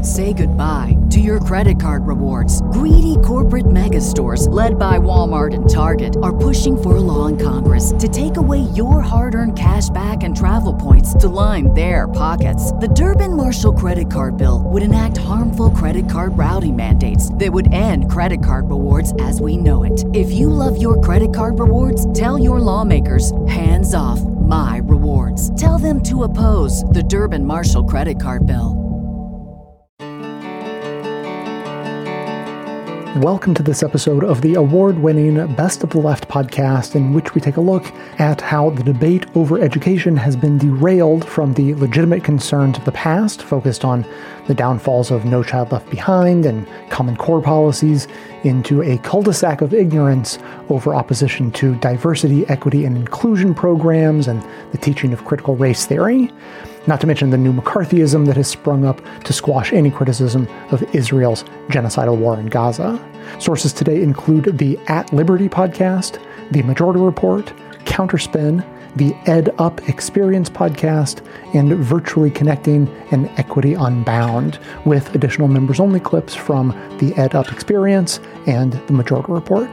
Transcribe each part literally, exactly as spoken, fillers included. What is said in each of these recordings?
Say goodbye to your credit card rewards. Greedy corporate mega stores, led by Walmart and Target, are pushing for a law in Congress to take away your hard-earned cash back and travel points to line their pockets. The Durbin-Marshall credit card bill would enact harmful credit card routing mandates that would end credit card rewards as we know it. If you love your credit card rewards, tell your lawmakers, hands off my rewards. Tell them to oppose the Durbin-Marshall credit card bill. Welcome to this episode of the award-winning Best of the Left podcast, in which we take a look at how the debate over education has been derailed from the legitimate concerns of the past, focused on the downfalls of No Child Left Behind and Common Core policies, into a cul-de-sac of ignorance over opposition to diversity, equity, and inclusion programs and the teaching of critical race theory. Not to mention the new McCarthyism that has sprung up to squash any criticism of Israel's genocidal war in Gaza. Sources today include the At Liberty podcast, the Majority Report, Counterspin, the Ed Up Experience podcast, and Virtually Connecting and Equity Unbound, with additional members-only clips from the Ed Up Experience and the Majority Report.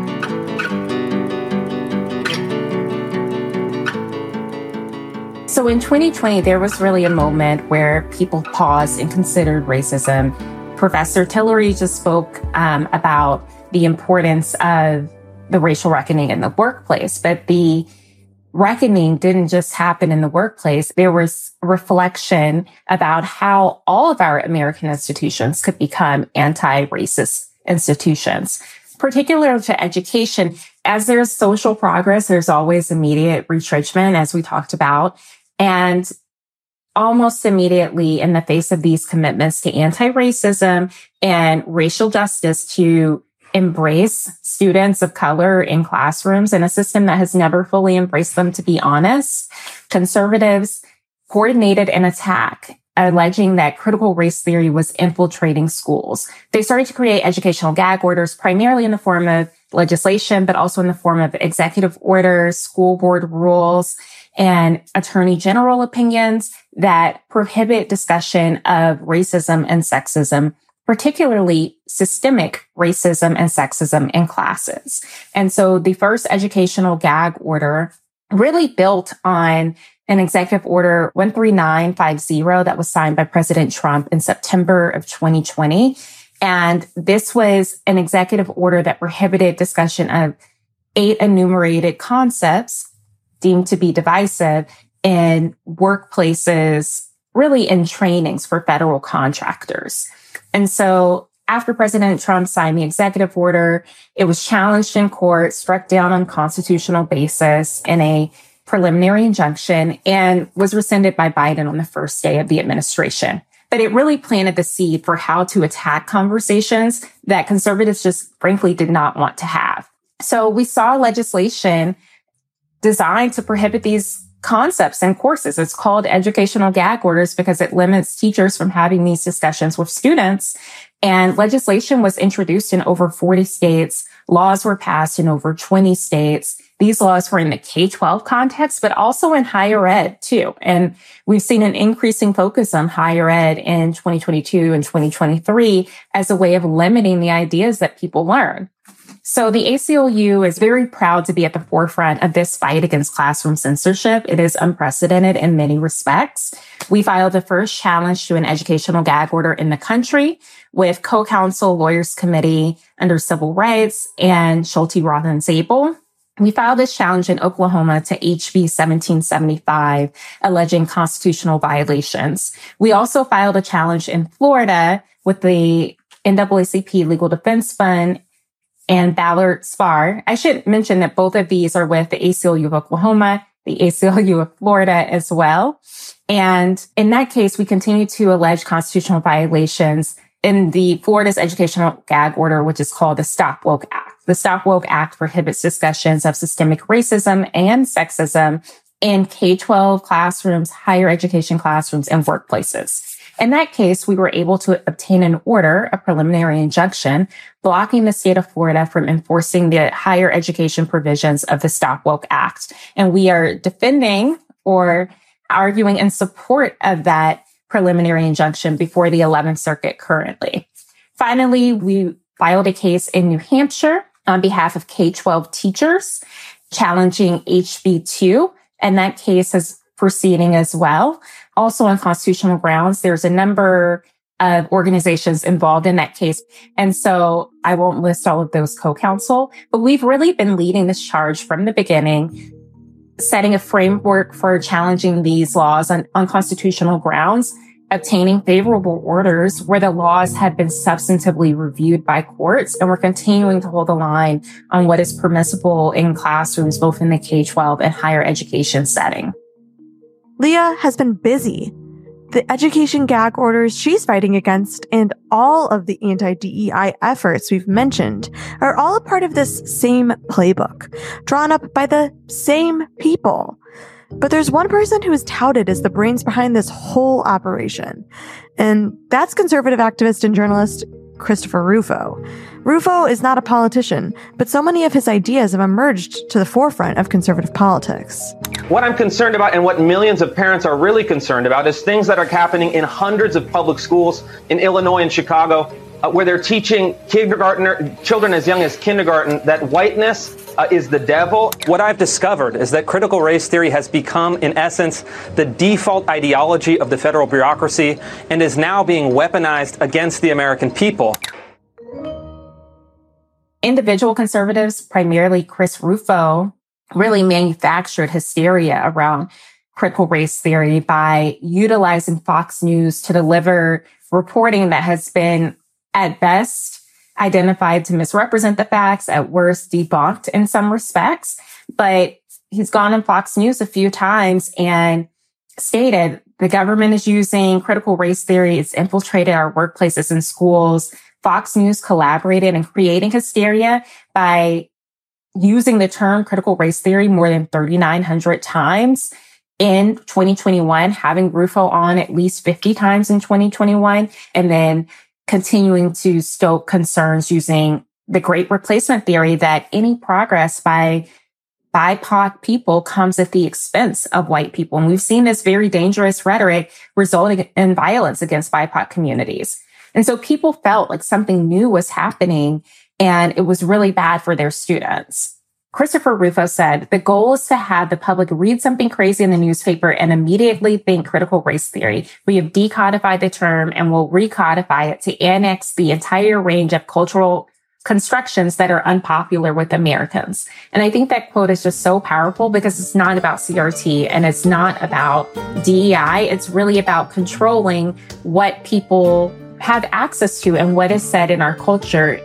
So in twenty twenty, there was really a moment where people paused and considered racism. Professor Tillery just spoke um, about the importance of the racial reckoning in the workplace, but the reckoning didn't just happen in the workplace. There was reflection about how all of our American institutions could become anti-racist institutions, particularly to education. As there's social progress, there's always immediate retrenchment, as we talked about. And almost immediately, in the face of these commitments to anti-racism and racial justice, to embrace students of color in classrooms in a system that has never fully embraced them, to be honest, conservatives coordinated an attack alleging that critical race theory was infiltrating schools. They started to create educational gag orders, primarily in the form of legislation, but also in the form of executive orders, school board rules, and attorney general opinions that prohibit discussion of racism and sexism, particularly systemic racism and sexism in classes. And so the first educational gag order really built on an executive order one three nine five zero that was signed by President Trump in September of twenty twenty. And this was an executive order that prohibited discussion of eight enumerated concepts deemed to be divisive in workplaces, really in trainings for federal contractors. And so after President Trump signed the executive order, it was challenged in court, struck down on constitutional basis in a preliminary injunction, and was rescinded by Biden on the first day of the administration. But it really planted the seed for how to attack conversations that conservatives just frankly did not want to have. So we saw legislation designed to prohibit these concepts and courses. It's called educational gag orders because it limits teachers from having these discussions with students. And legislation was introduced in over forty states. Laws were passed in over twenty states. These laws were in the K twelve context, but also in higher ed too. And we've seen an increasing focus on higher ed in twenty twenty-two and twenty twenty-three as a way of limiting the ideas that people learn. So the A C L U is very proud to be at the forefront of this fight against classroom censorship. It is unprecedented in many respects. We filed the first challenge to an educational gag order in the country with co-counsel Lawyers Committee under Civil Rights and Schulte, Roth, and Zabel. We filed this challenge in Oklahoma to H B seventeen seventy-five, alleging constitutional violations. We also filed a challenge in Florida with the N double A C P Legal Defense Fund and Ballard Spahr. I should mention that both of these are with the A C L U of Oklahoma, the A C L U of Florida as well. And in that case, we continue to allege constitutional violations in the Florida's educational gag order, which is called the Stop Woke Act. The Stop Woke Act prohibits discussions of systemic racism and sexism in K twelve classrooms, higher education classrooms, and workplaces. In that case, we were able to obtain an order, a preliminary injunction, blocking the state of Florida from enforcing the higher education provisions of the Stop Woke Act. And we are defending or arguing in support of that preliminary injunction before the eleventh Circuit currently. Finally, we filed a case in New Hampshire on behalf of K twelve teachers challenging H B two, and that case is proceeding as well. Also on constitutional grounds, there's a number of organizations involved in that case. And so I won't list all of those co-counsel, but we've really been leading this charge from the beginning, setting a framework for challenging these laws on, on constitutional grounds, obtaining favorable orders where the laws have been substantively reviewed by courts, and we're continuing to hold the line on what is permissible in classrooms, both in the K twelve and higher education setting. Leah has been busy. The education gag orders she's fighting against and all of the anti-D E I efforts we've mentioned are all a part of this same playbook, drawn up by the same people. But there's one person who is touted as the brains behind this whole operation, and that's conservative activist and journalist Christopher Rufo. Rufo is not a politician, but so many of his ideas have emerged to the forefront of conservative politics. What I'm concerned about and what millions of parents are really concerned about is things that are happening in hundreds of public schools in Illinois and Chicago, uh, where they're teaching kindergartner children as young as kindergarten that whiteness uh, is the devil. What I've discovered is that critical race theory has become, in essence, the default ideology of the federal bureaucracy and is now being weaponized against the American people. Individual conservatives, primarily Chris Rufo, really manufactured hysteria around critical race theory by utilizing Fox News to deliver reporting that has been, at best, identified to misrepresent the facts, at worst, debunked in some respects. But he's gone on Fox News a few times and stated the government is using critical race theory. It's infiltrated our workplaces and schools. Fox News collaborated in creating hysteria by using the term critical race theory more than thirty-nine hundred times in twenty twenty-one, having Rufo on at least fifty times in twenty twenty-one, and then continuing to stoke concerns using the great replacement theory that any progress by B I P O C people comes at the expense of white people. And we've seen this very dangerous rhetoric resulting in violence against B I P O C communities. And so people felt like something new was happening and it was really bad for their students. Christopher Rufo said, the goal is to have the public read something crazy in the newspaper and immediately think critical race theory. We have decodified the term and will recodify it to annex the entire range of cultural constructions that are unpopular with Americans. And I think that quote is just so powerful because it's not about C R T and it's not about D E I. It's really about controlling what people have access to and what is said in our culture.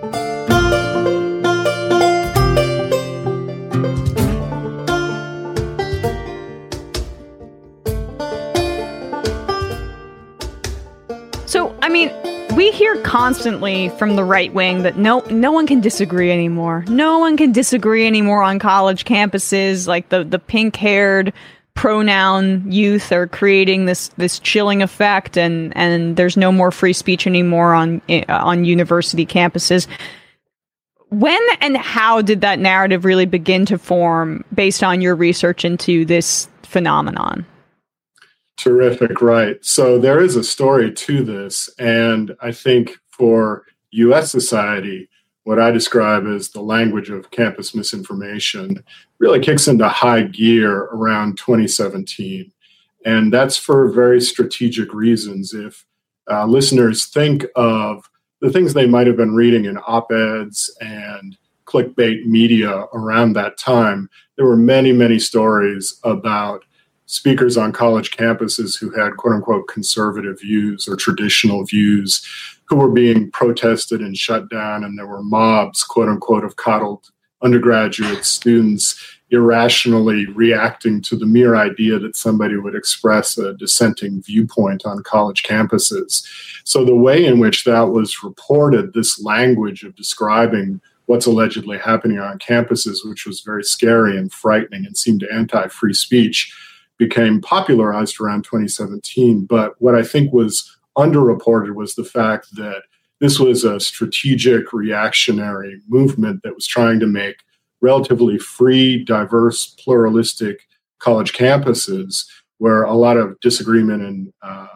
So, I mean, we hear constantly from the right wing that no no one can disagree anymore. No one can disagree anymore on college campuses. Like the, the pink-haired pronoun youth are creating this this chilling effect, and, and there's no more free speech anymore on on university campuses. When and how did that narrative really begin to form based on your research into this phenomenon? Terrific, right. So there is a story to this, and I think for U S society, what I describe as the language of campus misinformation really kicks into high gear around twenty seventeen. And that's for very strategic reasons. If uh, listeners think of the things they might have been reading in op-eds and clickbait media around that time, there were many, many stories about speakers on college campuses who had quote unquote conservative views or traditional views who were being protested and shut down. And there were mobs, quote unquote, of coddled undergraduate students irrationally reacting to the mere idea that somebody would express a dissenting viewpoint on college campuses. So the way in which that was reported, this language of describing what's allegedly happening on campuses, which was very scary and frightening and seemed anti-free speech, became popularized around twenty seventeen. But what I think was underreported was the fact that this was a strategic reactionary movement that was trying to make relatively free, diverse, pluralistic college campuses where a lot of disagreement and uh,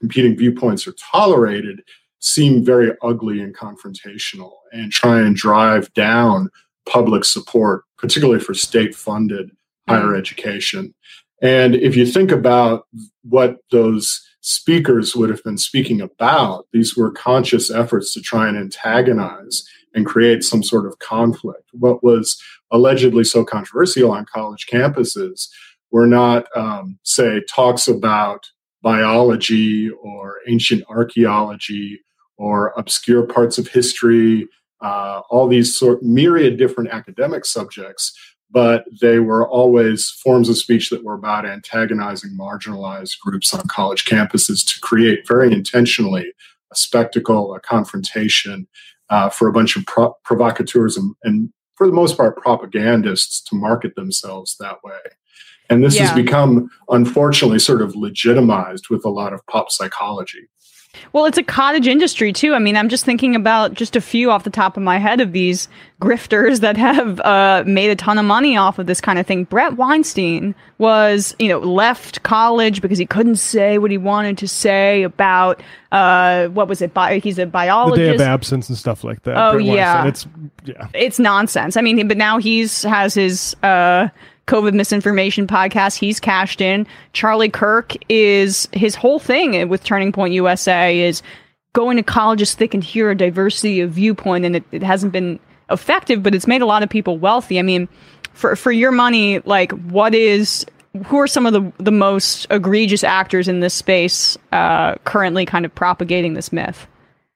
competing viewpoints are tolerated seem very ugly and confrontational, and try and drive down public support, particularly for state-funded higher education. And if you think about what those speakers would have been speaking about, these were conscious efforts to try and antagonize and create some sort of conflict. What was allegedly so controversial on college campuses were not, um, say, talks about biology or ancient archaeology or obscure parts of history, uh, all these sort myriad different academic subjects, but they were always forms of speech that were about antagonizing marginalized groups on college campuses to create very intentionally a spectacle, a confrontation uh, for a bunch of pro- provocateurs and, and, for the most part, propagandists to market themselves that way. And this yeah. has become, unfortunately, sort of legitimized with a lot of pop psychology. Well, it's a cottage industry, too. I mean, I'm just thinking about just a few off the top of my head of these grifters that have uh, made a ton of money off of this kind of thing. Brett Weinstein was, you know, left college because he couldn't say what he wanted to say about, uh, what was it? Bi- he's a biologist. The day of absence and stuff like that. Oh, Brett yeah. Weinstein. It's, yeah. It's nonsense. I mean, but now he's has his... Uh, COVID misinformation podcast. He's cashed in. Charlie Kirk is his whole thing with Turning Point U S A is going to colleges so they can hear a diversity of viewpoint, and it, it hasn't been effective, but it's made a lot of people wealthy. I mean, for for your money, like what is who are some of the the most egregious actors in this space uh, currently kind of propagating this myth?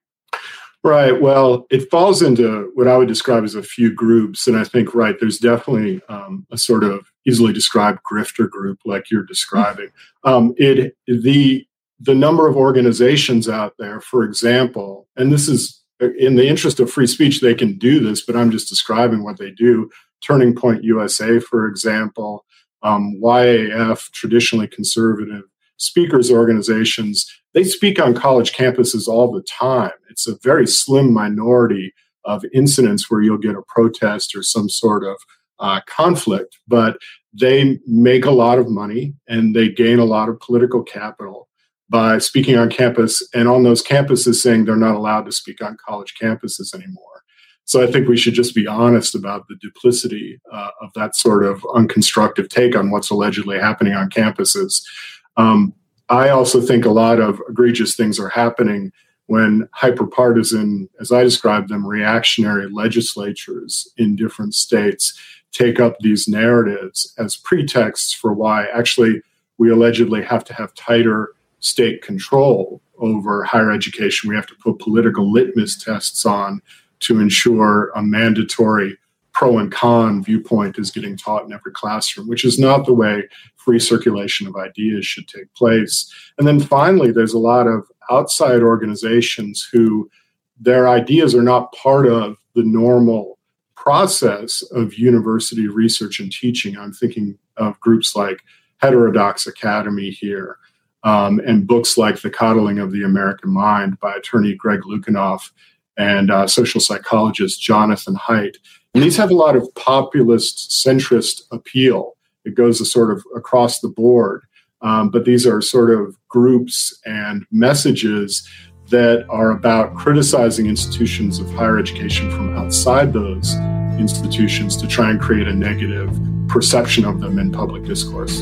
Right. Well, it falls into what I would describe as a few groups. And I think, right, there's definitely um, a sort of easily described grifter group like you're describing. Um, it the the number of organizations out there, for example, and this is in the interest of free speech, they can do this, but I'm just describing what they do. Turning Point U S A, for example, um, Y A F, traditionally conservative speakers organizations, they speak on college campuses all the time. It's a very slim minority of incidents where you'll get a protest or some sort of uh, conflict, but they make a lot of money and they gain a lot of political capital by speaking on campus, and on those campuses saying they're not allowed to speak on college campuses anymore. So I think we should just be honest about the duplicity uh, of that sort of unconstructive take on what's allegedly happening on campuses. Um, I also think a lot of egregious things are happening when hyperpartisan, as I describe them, reactionary legislatures in different states take up these narratives as pretexts for why actually we allegedly have to have tighter state control over higher education. We have to put political litmus tests on to ensure a mandatory pro and con viewpoint is getting taught in every classroom, which is not the way free circulation of ideas should take place. And then finally, there's a lot of outside organizations who their ideas are not part of the normal process of university research and teaching. I'm thinking of groups like Heterodox Academy here, um, and books like The Coddling of the American Mind by attorney Greg Lukianoff and uh, social psychologist Jonathan Haidt. And these have a lot of populist, centrist appeal. It goes a sort of across the board. Um, but these are sort of groups and messages that are about criticizing institutions of higher education from outside those institutions to try and create a negative perception of them in public discourse.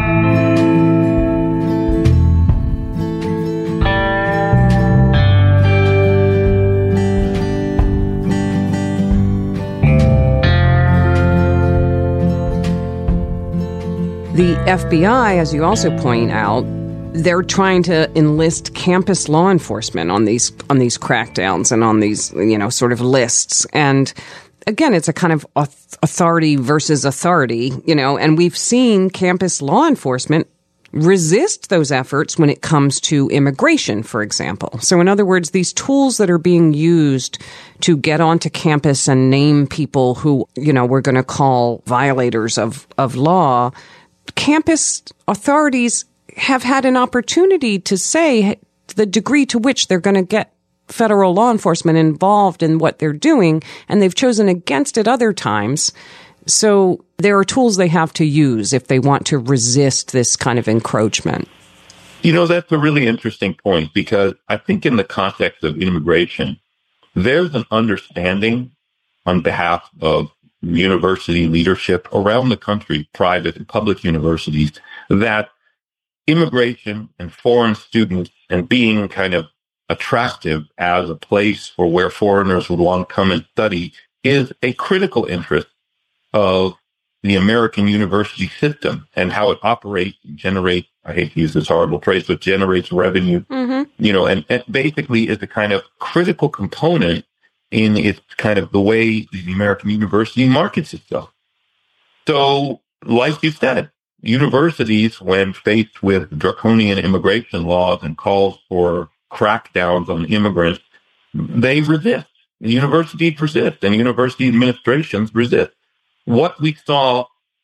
The F B I, as you also point out, they're trying to enlist campus law enforcement on these on these crackdowns and on these, you know, sort of lists. And again, it's a kind of authority versus authority, you know, and we've seen campus law enforcement resist those efforts when it comes to immigration, for example. So in other words, these tools that are being used to get onto campus and name people who, you know, we're going to call violators of, of law, campus authorities have had an opportunity to say the degree to which they're going to get federal law enforcement involved in what they're doing, and they've chosen against it other times. So there are tools they have to use if they want to resist this kind of encroachment. You know, that's a really interesting point, because I think in the context of immigration, there's an understanding on behalf of university leadership around the country, private and public universities, that immigration and foreign students and being kind of attractive as a place for where foreigners would want to come and study is a critical interest of the American university system and how it operates and generates, I hate to use this horrible phrase, but generates revenue, mm-hmm. you know, and, and basically is a kind of critical component in its kind of the way the American university markets itself. So, like you said, universities, when faced with draconian immigration laws and calls for crackdowns on immigrants, they resist. The universities resist, and university administrations resist. What we saw,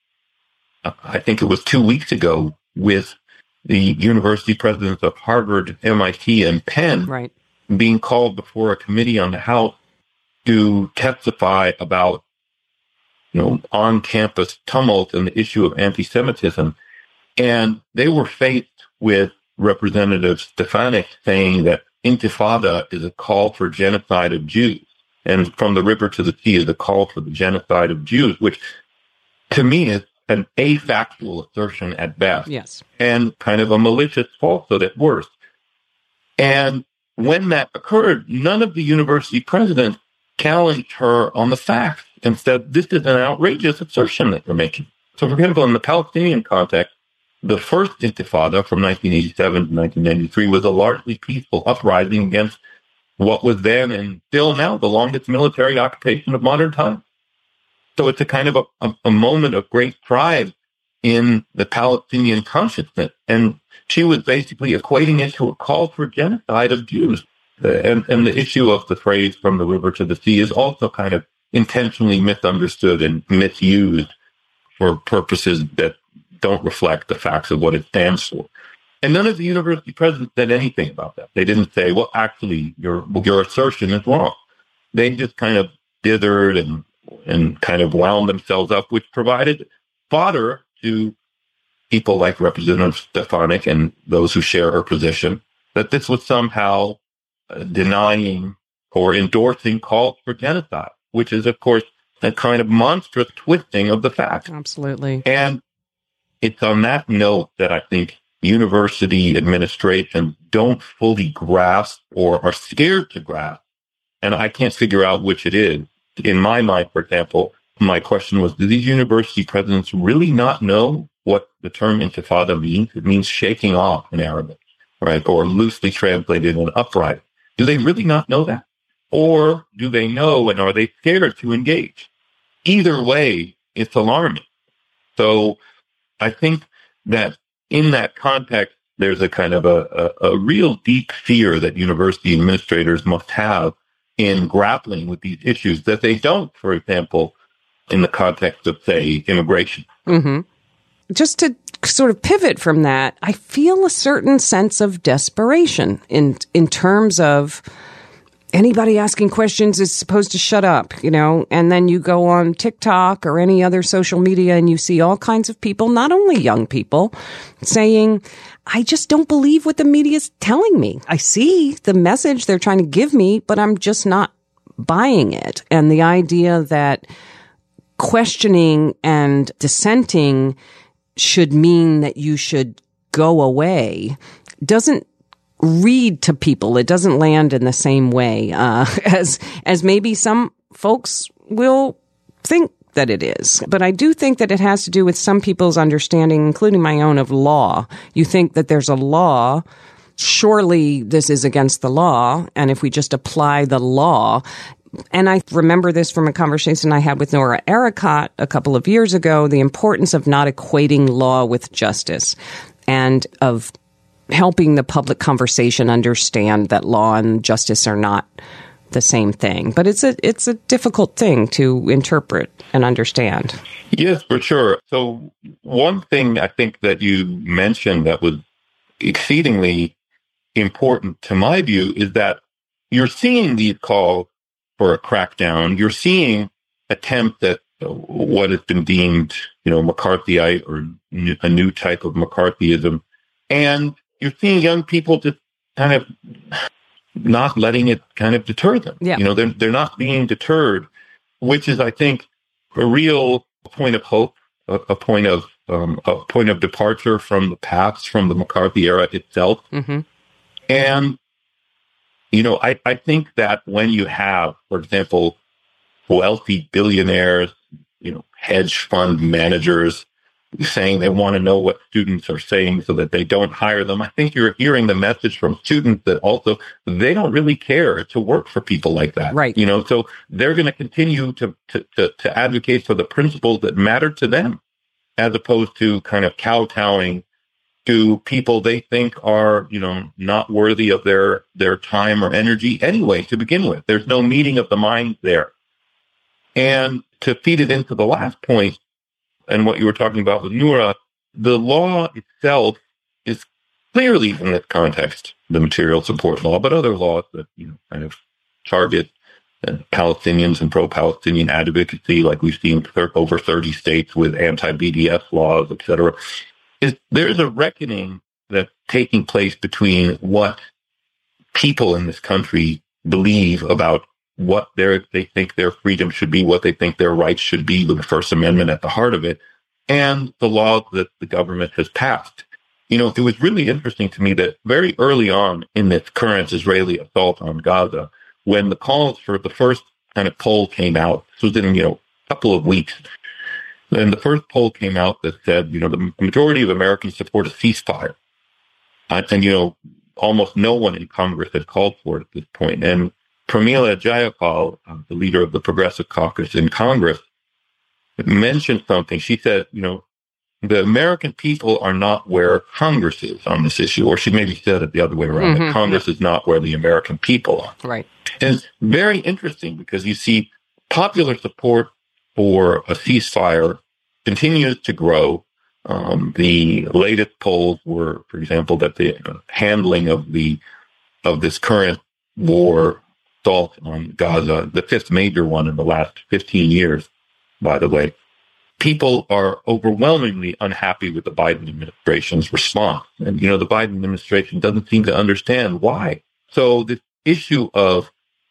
I think it was two weeks ago, with the university presidents of Harvard, M I T, and Penn right. being called before a committee on the House to testify about, you know, on-campus tumult and the issue of anti-Semitism. And they were faced with Representative Stefanik saying that Intifada is a call for genocide of Jews, and from the river to the sea is a call for the genocide of Jews, which to me is an afactual assertion at best. Yes. And kind of a malicious falsehood at worst. And when that occurred, none of the university presidents challenged her on the facts and said, this is an outrageous assertion that you're making. So, for example, in the Palestinian context, the first Intifada from nineteen eighty-seven to nineteen ninety-three was a largely peaceful uprising against what was then and still now the longest military occupation of modern times. So it's a kind of a, a, a moment of great pride in the Palestinian consciousness. And she was basically equating it to a call for genocide of Jews. And, and the issue of the phrase from the river to the sea is also kind of intentionally misunderstood and misused for purposes that don't reflect the facts of what it stands for. And none of the university presidents said anything about that. They didn't say, well, actually, your your assertion is wrong. They just kind of dithered and and kind of wound themselves up, which provided fodder to people like Representative Stefanik and those who share her position, that this was somehow uh, denying or endorsing calls for genocide, which is, of course, a kind of monstrous twisting of the facts. Absolutely. And it's on that note that I think university administration don't fully grasp or are scared to grasp. And I can't figure out which it is. In my mind, for example, my question was, do these university presidents really not know what the term intifada means? It means shaking off in Arabic, right? Or loosely translated, an uprising. Do they really not know that? Or do they know and are they scared to engage? Either way, it's alarming. So I think that in that context, there's a kind of a, a, a real deep fear that university administrators must have in grappling with these issues that they don't, for example, in the context of, say, immigration. Mm-hmm. Just to sort of pivot from that, I feel a certain sense of desperation in in terms of anybody asking questions is supposed to shut up, you know, and then you go on TikTok or any other social media and you see all kinds of people, not only young people, saying, I just don't believe what the media is telling me. I see the message they're trying to give me, but I'm just not buying it. And the idea that questioning and dissenting should mean that you should go away doesn't read to people. It doesn't land in the same way uh, as as maybe some folks will think that it is. But I do think that it has to do with some people's understanding, including my own, of law. You think that there's a law. Surely this is against the law. And if we just apply the law, and I remember this from a conversation I had with Nora Ericott a couple of years ago, the importance of not equating law with justice and of helping the public conversation understand that law and justice are not the same thing. But it's a it's a difficult thing to interpret and understand. Yes, for sure. So one thing I think that you mentioned that was exceedingly important to my view is that you're seeing these calls for a crackdown. You're seeing attempts at what has been deemed, you know, McCarthyite or a new type of McCarthyism. And you're seeing young people just kind of not letting it kind of deter them. Yeah. You know, they're, they're not being deterred, which is, I think, a real point of hope, a, a point of um, a point of departure from the past, from the McCarthy era itself. Mm-hmm. And, you know, I, I think that when you have, for example, wealthy billionaires, you know, hedge fund managers saying they want to know what students are saying so that they don't hire them, I think you're hearing the message from students that also they don't really care to work for people like that. Right. You know, so they're going to continue to, to, to, to advocate for the principles that matter to them, as opposed to kind of kowtowing to people they think are, you know, not worthy of their, their time or energy anyway to begin with. There's no meeting of the minds there. And to feed it into the last point, and what you were talking about with Noura, the law itself is clearly in this context, the material support law, but other laws that, you know, kind of target uh, Palestinians and pro-Palestinian advocacy, like we've seen thir- over thirty states with anti-B D S laws, et cetera, is there's a reckoning that's taking place between what people in this country believe about what their, they think their freedom should be, what they think their rights should be, with the First Amendment at the heart of it, and the laws that the government has passed. You know, it was really interesting to me that very early on in this current Israeli assault on Gaza, when the calls for the first kind of poll came out, this was in, you know, a couple of weeks, and the first poll came out that said, you know, the majority of Americans support a ceasefire. And, and you know, almost no one in Congress had called for it at this point. And Pramila Jayapal, uh, the leader of the Progressive Caucus in Congress, mentioned something. She said, you know, the American people are not where Congress is on this issue, or she maybe said it the other way around, mm-hmm. that Congress is not where the American people are. Right. And it's very interesting because you see popular support for a ceasefire continues to grow. Um, the latest polls were, for example, that the uh, handling of the of this current war assault on Gaza, the fifth major one in the last fifteen years, by the way, people are overwhelmingly unhappy with the Biden administration's response. And, you know, the Biden administration doesn't seem to understand why. So this issue of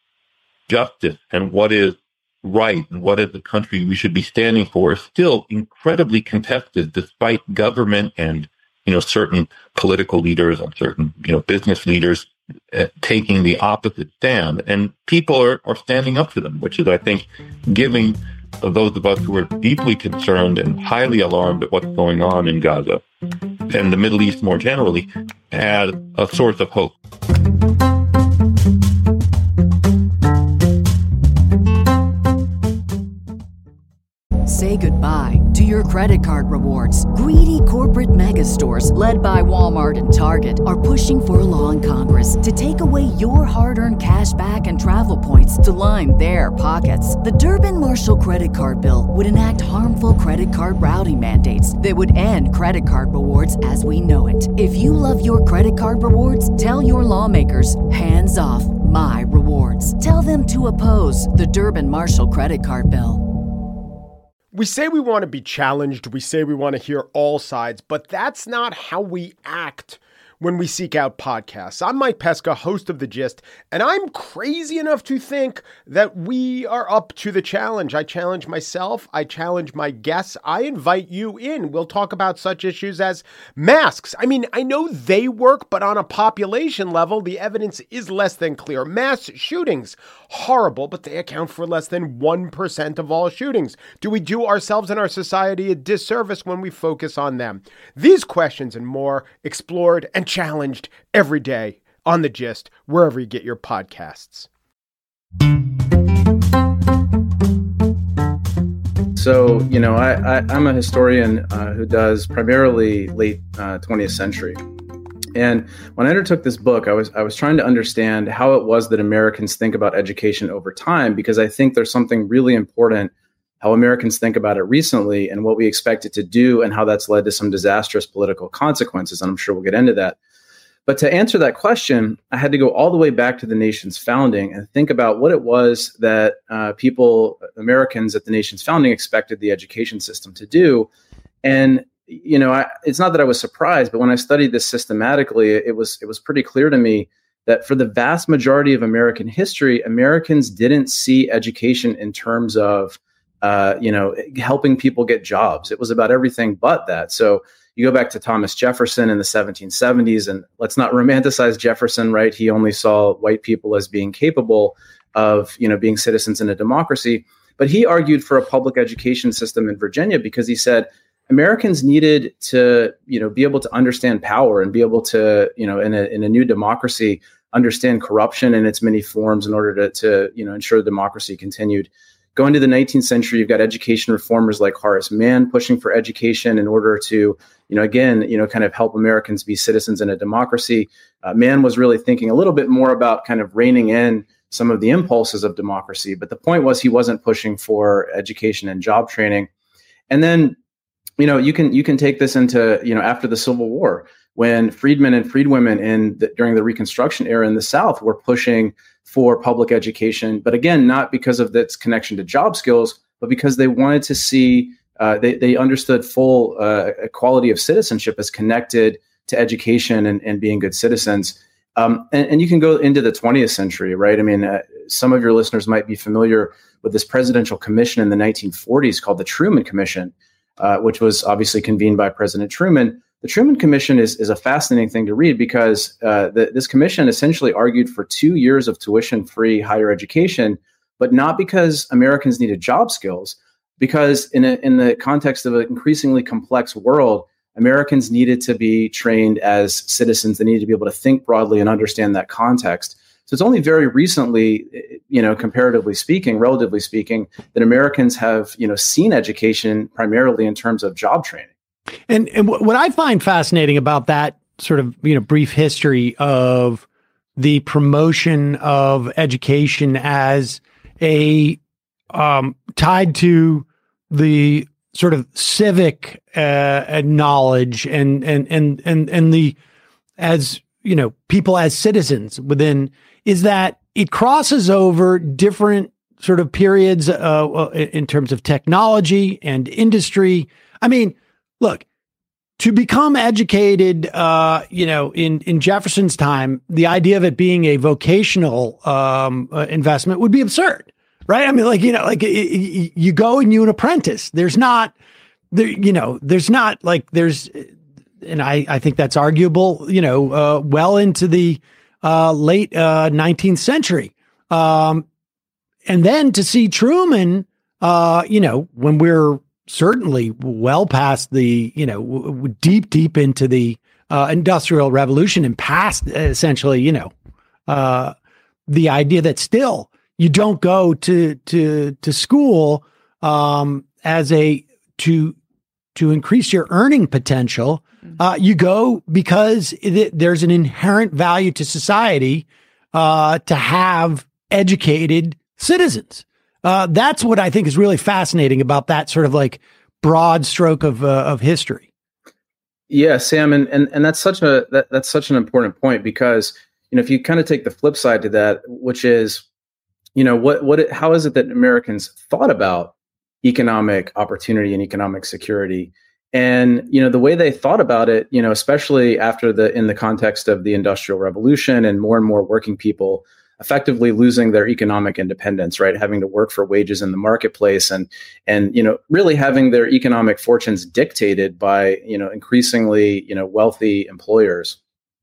justice and what is right and what is the country we should be standing for is still incredibly contested, despite government and, you know, certain political leaders and certain, you know, business leaders uh, taking the opposite stand. And people are, are standing up to them, which is, I think, giving those of us who are deeply concerned and highly alarmed at what's going on in Gaza and the Middle East more generally, as a source of hope. Say goodbye to your credit card rewards. Greedy corporate mega stores, led by Walmart and Target, are pushing for a law in Congress to take away your hard-earned cash back and travel points to line their pockets. The Durbin-Marshall credit card bill would enact harmful credit card routing mandates that would end credit card rewards as we know it. If you love your credit card rewards, tell your lawmakers, hands off my rewards. Tell them to oppose the Durbin-Marshall credit card bill. We say we want to be challenged. We say we want to hear all sides, but that's not how we act when we seek out podcasts. I'm Mike Pesca, host of The Gist, and I'm crazy enough to think that we are up to the challenge. I challenge myself. I challenge my guests. I invite you in. We'll talk about such issues as masks. I mean, I know they work, but on a population level, the evidence is less than clear. Mass shootings, horrible, but they account for less than one percent of all shootings. Do we do ourselves and our society a disservice when we focus on them? These questions and more explored and challenged every day on The Gist, wherever you get your podcasts. So, you know, I, I, I'm a historian uh, who does primarily late uh, twentieth century. And when I undertook this book, I was I was trying to understand how it was that Americans think about education over time, because I think there's something really important how Americans think about it recently and what we expect it to do, and how that's led to some disastrous political consequences. And I'm sure we'll get into that. But to answer that question, I had to go all the way back to the nation's founding and think about what it was that uh, people, Americans at the nation's founding, expected the education system to do. And you know, I, it's not that I was surprised, but when I studied this systematically, it was it was pretty clear to me that for the vast majority of American history, Americans didn't see education in terms of, uh, you know, helping people get jobs. It was about everything but that. So you go back to Thomas Jefferson in the seventeen seventies, and let's not romanticize Jefferson, right? He only saw white people as being capable of, you know, being citizens in a democracy. But he argued for a public education system in Virginia because he said Americans needed to, you know, be able to understand power and be able to, you know, in a in a new democracy, understand corruption in its many forms in order to, to, you know, ensure democracy continued. Going to the nineteenth century, you've got education reformers like Horace Mann pushing for education in order to, you know, again, you know, kind of help Americans be citizens in a democracy. Uh, Mann was really thinking a little bit more about kind of reining in some of the impulses of democracy. But the point was he wasn't pushing for education and job training. And then, you know, you can you can take this into, you know, after the Civil War, when freedmen and freedwomen in the, during the Reconstruction era in the South were pushing for public education, but again, not because of its connection to job skills, but because they wanted to see, uh, they, they understood full uh, equality of citizenship as connected to education and, and being good citizens. Um, and, and you can go into the twentieth century, right? I mean, uh, some of your listeners might be familiar with this presidential commission in the nineteen forties called the Truman Commission, uh, which was obviously convened by President Truman. The Truman Commission is, is a fascinating thing to read because uh, the, this commission essentially argued for two years of tuition-free higher education, but not because Americans needed job skills, because in, a, in the context of an increasingly complex world, Americans needed to be trained as citizens. They needed to be able to think broadly and understand that context. So it's only very recently, you know, comparatively speaking, relatively speaking, that Americans have, you know, seen education primarily in terms of job training. And, and what I find fascinating about that sort of, you know, brief history of the promotion of education as a um, tied to the sort of civic uh, knowledge and and and and and the as you know people as citizens within is that it crosses over different sort of periods uh, in terms of technology and industry. I mean, look, to become educated, uh, you know, in, in Jefferson's time, the idea of it being a vocational um, uh, investment would be absurd, right? I mean, like, you know, like it, it, you go and you an apprentice. There's not, there, you know, there's not like there's, and I, I think that's arguable, you know, uh, well into the uh, late uh, nineteenth century. Um, and then to see Truman, uh, you know, when we're certainly well past the, you know, w- w- deep, deep into the uh, Industrial Revolution and past essentially, you know, uh, the idea that still you don't go to to to school um, as a to to increase your earning potential. Uh, you go because it, there's an inherent value to society uh, to have educated citizens. Uh, that's what I think is really fascinating about that sort of like broad stroke of uh, of history. Yeah, Sam, and and and that's such a that, that's such an important point because you know if you kind of take the flip side to that, which is you know what what it, how is it that Americans thought about economic opportunity and economic security? And, you know, the way they thought about it, you know, especially after the in the context of the Industrial Revolution and more and more working people effectively losing their economic independence, right? Having to work for wages in the marketplace and, and, you know, really having their economic fortunes dictated by, you know, increasingly, you know, wealthy employers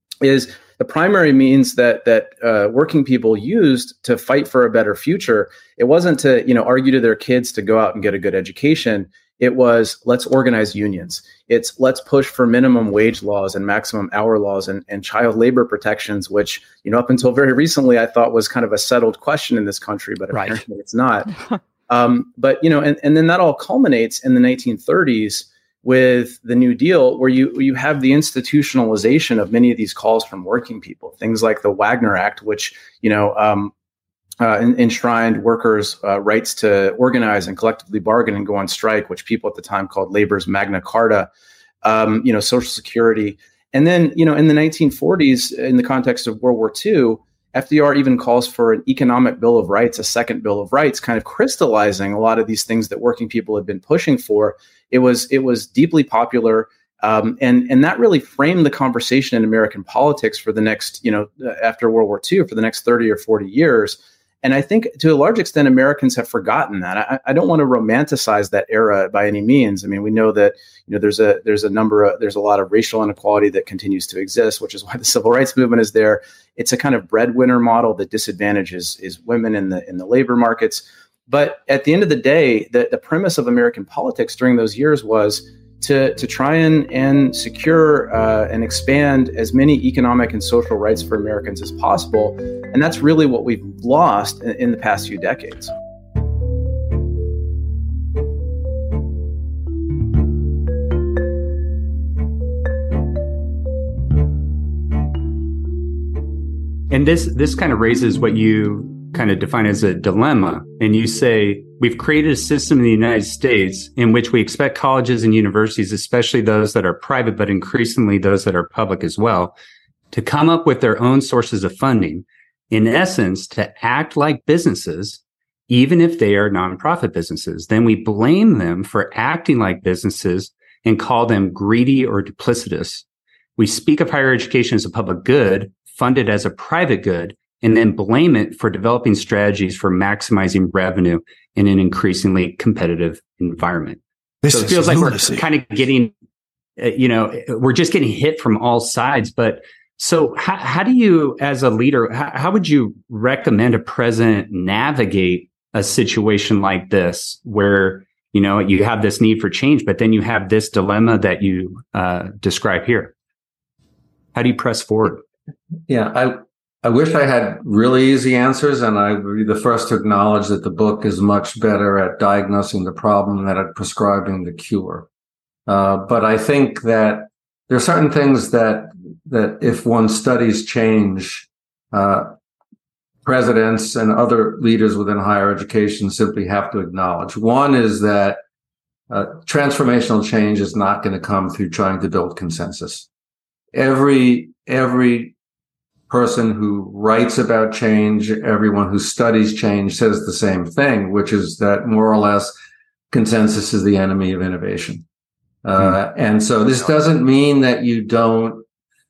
is the primary means that, that uh, working people used to fight for a better future. It wasn't to, you know, argue to their kids to go out and get a good education. It was, let's organize unions. It's let's push for minimum wage laws and maximum hour laws and, and child labor protections, which, you know, up until very recently, I thought was kind of a settled question in this country, but right. Apparently it's not. um, but, you know, and, and then that all culminates in the nineteen thirties with the New Deal, where you you have the institutionalization of many of these calls from working people, things like the Wagner Act, which, you know, um, Uh, enshrined workers' uh, rights to organize and collectively bargain and go on strike, which people at the time called labor's Magna Carta, um, you know, Social Security. And then, you know, in the nineteen forties, in the context of World War Two, F D R even calls for an economic bill of rights, a second bill of rights, kind of crystallizing a lot of these things that working people had been pushing for. It was it was deeply popular. Um, and and that really framed the conversation in American politics for the next, you know, after World War Two, for the next thirty or forty years. And I think to a large extent, Americans have forgotten that. I, I don't want to romanticize that era by any means. I mean, we know that, you know, there's a there's a number of there's a lot of racial inequality that continues to exist, which is why the civil rights movement is there. It's a kind of breadwinner model that disadvantages is women in the in the labor markets. But at the end of the day, the, the premise of American politics during those years was to to try and, and secure uh, and expand as many economic and social rights for Americans as possible. And that's really what we've lost in, in the past few decades. And this this kind of raises what you kind of define as a dilemma. And you say, we've created a system in the United States in which we expect colleges and universities, especially those that are private, but increasingly those that are public as well, to come up with their own sources of funding, in essence, to act like businesses, even if they are nonprofit businesses. Then we blame them for acting like businesses and call them greedy or duplicitous. We speak of higher education as a public good, funded as a private good, and then blame it for developing strategies for maximizing revenue in an increasingly competitive environment. This so it feels like lunacy. We're kind of getting, uh, you know, we're just getting hit from all sides. But so how, how do you, as a leader, how, how would you recommend a president navigate a situation like this where, you know, you have this need for change, but then you have this dilemma that you uh, describe here? How do you press forward? Yeah, I I wish I had really easy answers, and I would be the first to acknowledge that the book is much better at diagnosing the problem than at prescribing the cure. Uh, but I think that there are certain things that that if one studies change, uh, presidents and other leaders within higher education simply have to acknowledge. One is that uh, transformational change is not going to come through trying to build consensus. Every every person who writes about change, everyone who studies change says the same thing, which is that more or less consensus is the enemy of innovation. Uh, mm. And so this doesn't mean that you don't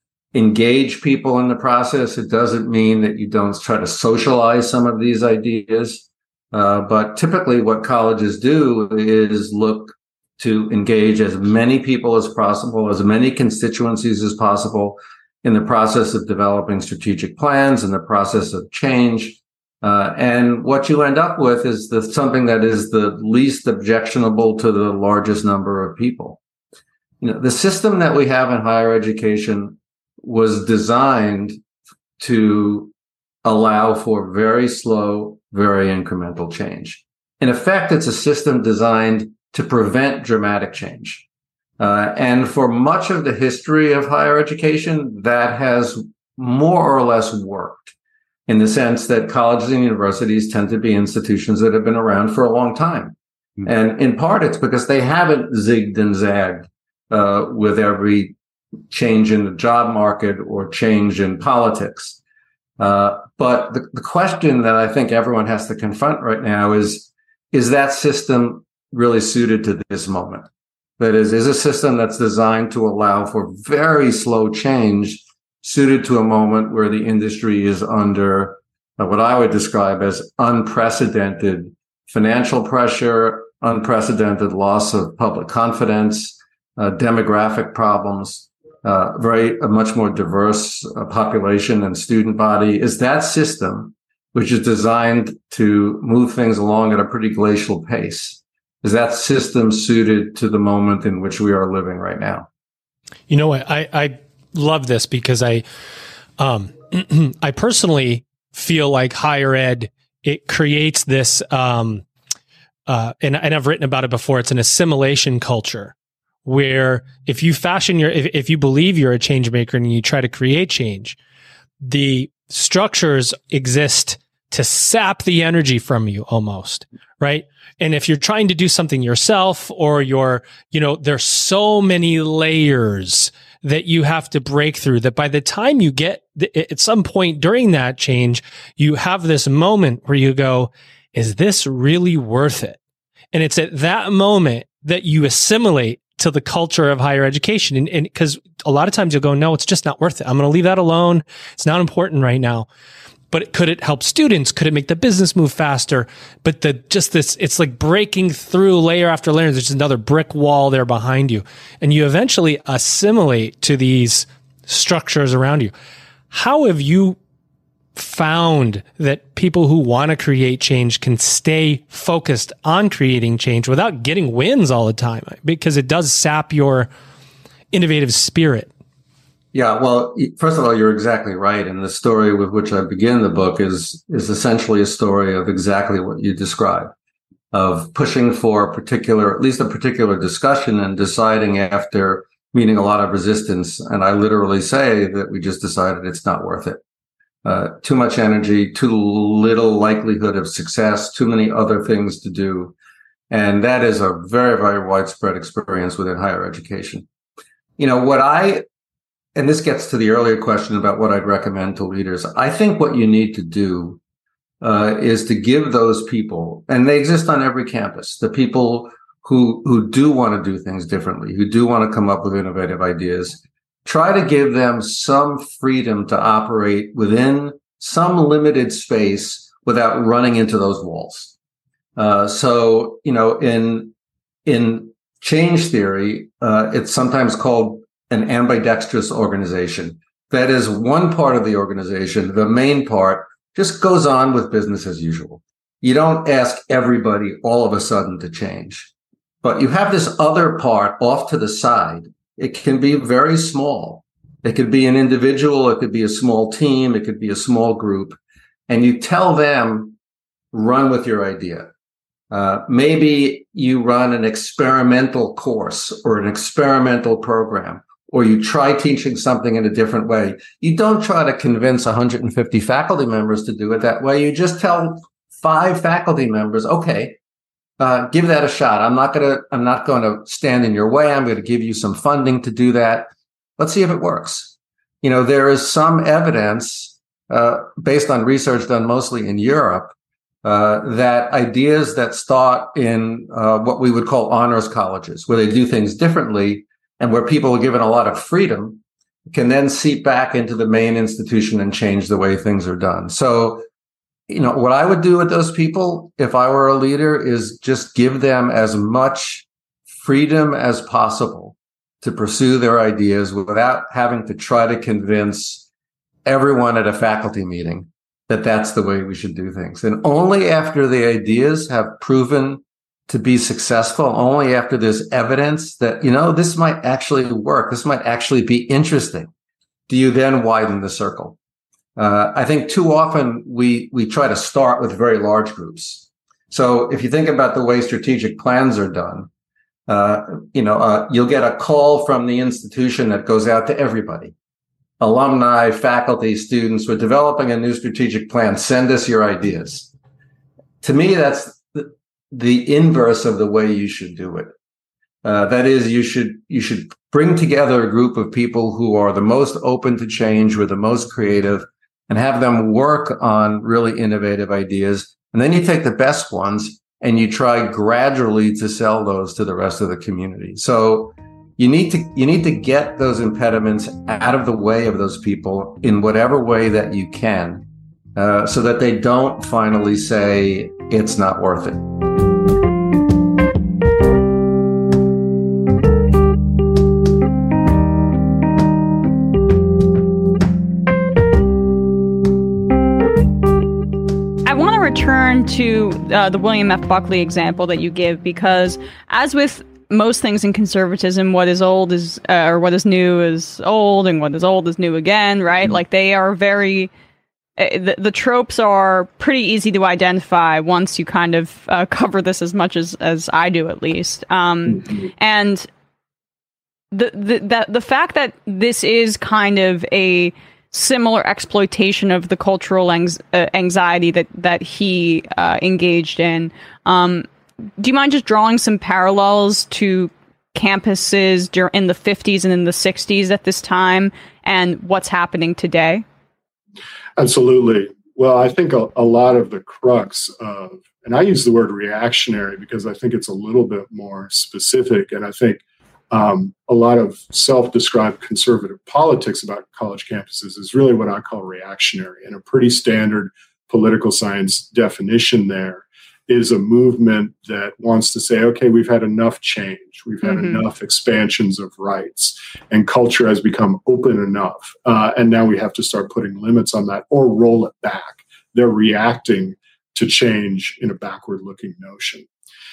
engage people in the process. It doesn't mean that you don't try to socialize some of these ideas. Uh, but typically what colleges do is look to engage as many people as possible, as many constituencies as possible, in the process of developing strategic plans, in the process of change. Uh, and what you end up with is the, something that is the least objectionable to the largest number of people. You know, the system that we have in higher education was designed to allow for very slow, very incremental change. In effect, it's a system designed to prevent dramatic change. Uh, and for much of the history of higher education, that has more or less worked in the sense that colleges and universities tend to be institutions that have been around for a long time. Mm-hmm. And in part, it's because they haven't zigged and zagged uh, with every change in the job market or change in politics. Uh, but the, the question that I think everyone has to confront right now is, is that system really suited to this moment? That is, is a system that's designed to allow for very slow change suited to a moment where the industry is under uh, what I would describe as unprecedented financial pressure, unprecedented loss of public confidence, uh, demographic problems, uh, very a much more diverse uh, population and student body. Is that system, which is designed to move things along at a pretty glacial pace, is that system suited to the moment in which we are living right now? You know what? I, I love this because I, um, I personally feel like higher ed, it creates this, um, uh, and, and I've written about it before. It's an assimilation culture where if you fashion your, if, if you believe you're a change maker and you try to create change, the structures exist to sap the energy from you almost, right? And if you're trying to do something yourself or you're, you know, there's so many layers that you have to break through, that by the time you get at some point during that change, you have this moment where you go, is this really worth it? And it's at that moment that you assimilate to the culture of higher education. And, and because a lot of times you'll go, no, it's just not worth it. I'm going to leave that alone. It's not important right now. But could it help students? Could it make the business move faster? But the just this, it's like breaking through layer after layer. There's just another brick wall there behind you. And you eventually assimilate to these structures around you. How have you found that people who want to create change can stay focused on creating change without getting wins all the time? Because it does sap your innovative spirit. Yeah, well, first of all, you're exactly right. And the story with which I begin the book is is essentially a story of exactly what you described, of pushing for a particular, at least a particular discussion and deciding after meeting a lot of resistance. And I literally say that we just decided it's not worth it. Uh, too much energy, too little likelihood of success, too many other things to do. And that is a very, very widespread experience within higher education. You know, what I And this gets to the earlier question about what I'd recommend to leaders. I think what you need to do uh, is to give those people, and they exist on every campus, the people who who do want to do things differently, who do want to come up with innovative ideas, try to give them some freedom to operate within some limited space without running into those walls. Uh, so, you know, in in change theory, uh, it's sometimes called an ambidextrous organization. That is, one part of the organization, the main part, just goes on with business as usual. You don't ask everybody all of a sudden to change. But you have this other part off to the side. It can be very small. It could be an individual. It could be a small team. It could be a small group. And you tell them, run with your idea. Uh, maybe you run an experimental course or an experimental program, or you try teaching something in a different way. You don't try to convince one hundred fifty faculty members to do it that way. You just tell five faculty members, okay, uh, give that a shot. I'm not going to, I'm not going to stand in your way. I'm going to give you some funding to do that. Let's see if it works. You know, there is some evidence, uh, based on research done mostly in Europe, uh, that ideas that start in, uh, what we would call honors colleges, where they do things differently, and where people are given a lot of freedom, can then seep back into the main institution and change the way things are done. So, you know, what I would do with those people, if I were a leader, is just give them as much freedom as possible to pursue their ideas without having to try to convince everyone at a faculty meeting that that's the way we should do things. And only after the ideas have proven to be successful, only after there's evidence that, you know, this might actually work, this might actually be interesting, do you then widen the circle. Uh, I think too often we we try to start with very large groups. So if you think about the way strategic plans are done, uh, you know, uh, you'll get a call from the institution that goes out to everybody. Alumni, faculty, students, we're developing a new strategic plan. Send us your ideas. To me, that's the, the inverse of the way you should do it. Uh, that is, you should you should bring together a group of people who are the most open to change, who are the most creative, and have them work on really innovative ideas. And then you take the best ones and you try gradually to sell those to the rest of the community. So you need to you need to get those impediments out of the way of those people in whatever way that you can, uh, so that they don't finally say it's not worth it. Return to uh, the William F. Buckley example that you give, because as with most things in conservatism, what is old is, uh, or what is new is old, and what is old is new again, right? Mm-hmm. Like they are very, uh, the, the tropes are pretty easy to identify once you kind of uh, cover this as much as, as I do, at least. Um, mm-hmm. And the, the, that, the fact that this is kind of a similar exploitation of the cultural anx- uh, anxiety that that he uh, engaged in. Um, do you mind just drawing some parallels to campuses dur- in the fifties and in the sixties at this time and what's happening today? Absolutely. Well, I think a, a lot of the crux of, and I use the word reactionary because I think it's a little bit more specific. And I think um, a lot of self-described conservative politics about college campuses is really what I call reactionary. And a pretty standard political science definition there is a movement that wants to say, okay, we've had enough change. We've had mm-hmm. enough expansions of rights, and culture has become open enough. Uh, and now we have to start putting limits on that or roll it back. They're reacting to change in a backward-looking notion.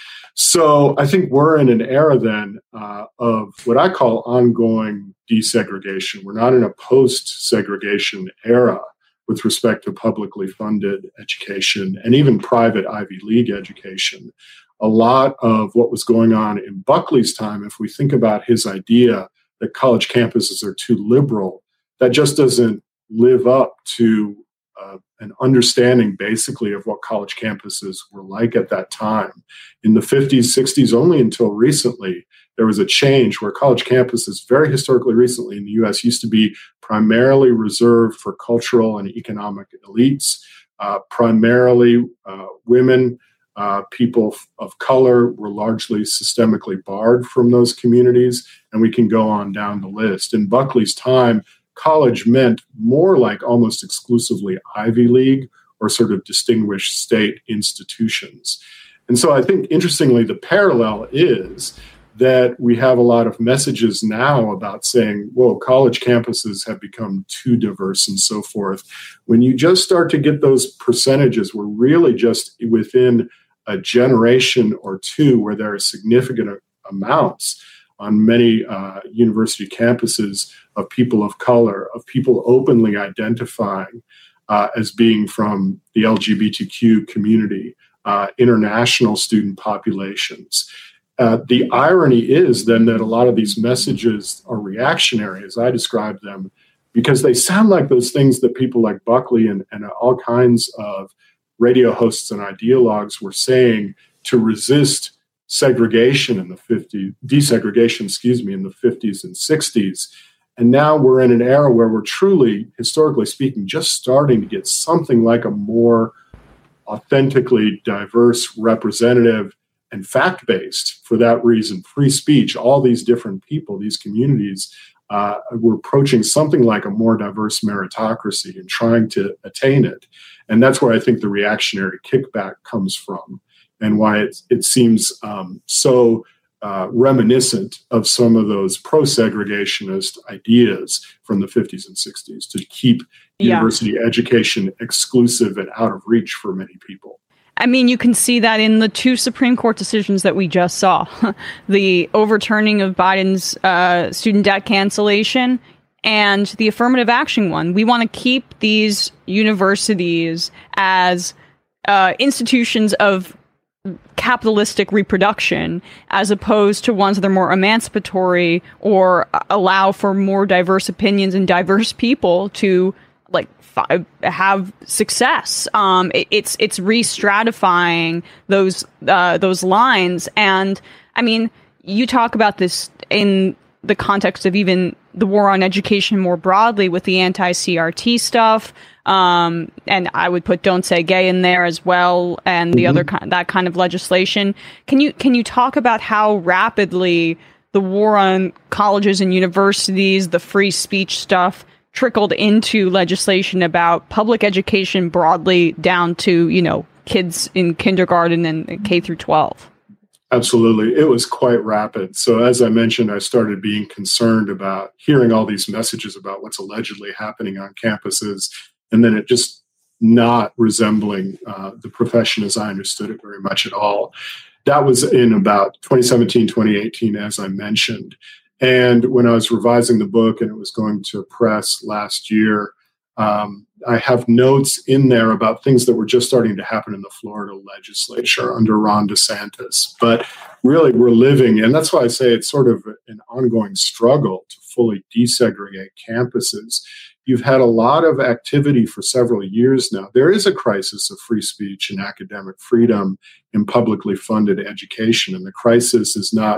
So I think we're in an era then uh, of what I call ongoing desegregation. We're not in a post-segregation era with respect to publicly funded education and even private Ivy League education. A lot of what was going on in Buckley's time, if we think about his idea that college campuses are too liberal, that just doesn't live up to uh, an understanding basically of what college campuses were like at that time. In the fifties, sixties, only until recently, there was a change where college campuses, very historically recently in the U S, used to be primarily reserved for cultural and economic elites, uh, primarily uh, women, uh, people of color were largely systemically barred from those communities, and we can go on down the list. In Buckley's time, college meant more like almost exclusively Ivy League or sort of distinguished state institutions. And so I think, interestingly, the parallel is that we have a lot of messages now about saying, whoa, college campuses have become too diverse and so forth. When you just start to get those percentages, we're really just within a generation or two where there are significant amounts on many uh, university campuses of people of color, of people openly identifying uh, as being from the L G B T Q community, uh, international student populations. Uh, the irony is then that a lot of these messages are reactionary, as I describe them, because they sound like those things that people like Buckley and, and all kinds of radio hosts and ideologues were saying to resist segregation in the fifties, desegregation, excuse me, in the fifties and sixties. And now we're in an era where we're truly, historically speaking, just starting to get something like a more authentically diverse, representative, and fact-based, for that reason, free speech, all these different people, these communities, uh, we're approaching something like a more diverse meritocracy and trying to attain it. And that's where I think the reactionary kickback comes from, and why it, it seems um, so uh, reminiscent of some of those pro-segregationist ideas from the fifties and sixties to keep yeah. university education exclusive and out of reach for many people. I mean, you can see that in the two Supreme Court decisions that we just saw. The overturning of Biden's uh, student debt cancellation and the affirmative action one. We want to keep these universities as uh, institutions of capitalistic reproduction as opposed to ones that are more emancipatory or allow for more diverse opinions and diverse people to like fi- have success. Um, it, it's it's re-stratifying those uh, those lines, and I mean, you talk about this in the context of even the war on education more broadly with the anti-C R T stuff, um, and I would put "Don't Say Gay" in there as well, and the mm-hmm. other kind that kind of legislation. Can you can you talk about how rapidly the war on colleges and universities, the free speech stuff, trickled into legislation about public education broadly down to, you know, kids in kindergarten and K through twelve? Absolutely. It was quite rapid. So as I mentioned, I started being concerned about hearing all these messages about what's allegedly happening on campuses, and then it just not resembling uh, the profession as I understood it very much at all. That was in about twenty seventeen, twenty eighteen, as I mentioned. And when I was revising the book and it was going to press last year, um, I have notes in there about things that were just starting to happen in the Florida legislature under Ron DeSantis. But really, we're living, and that's why I say it's sort of an ongoing struggle to fully desegregate campuses. You've had a lot of activity for several years now. There is a crisis of free speech and academic freedom in publicly funded education, and the crisis is not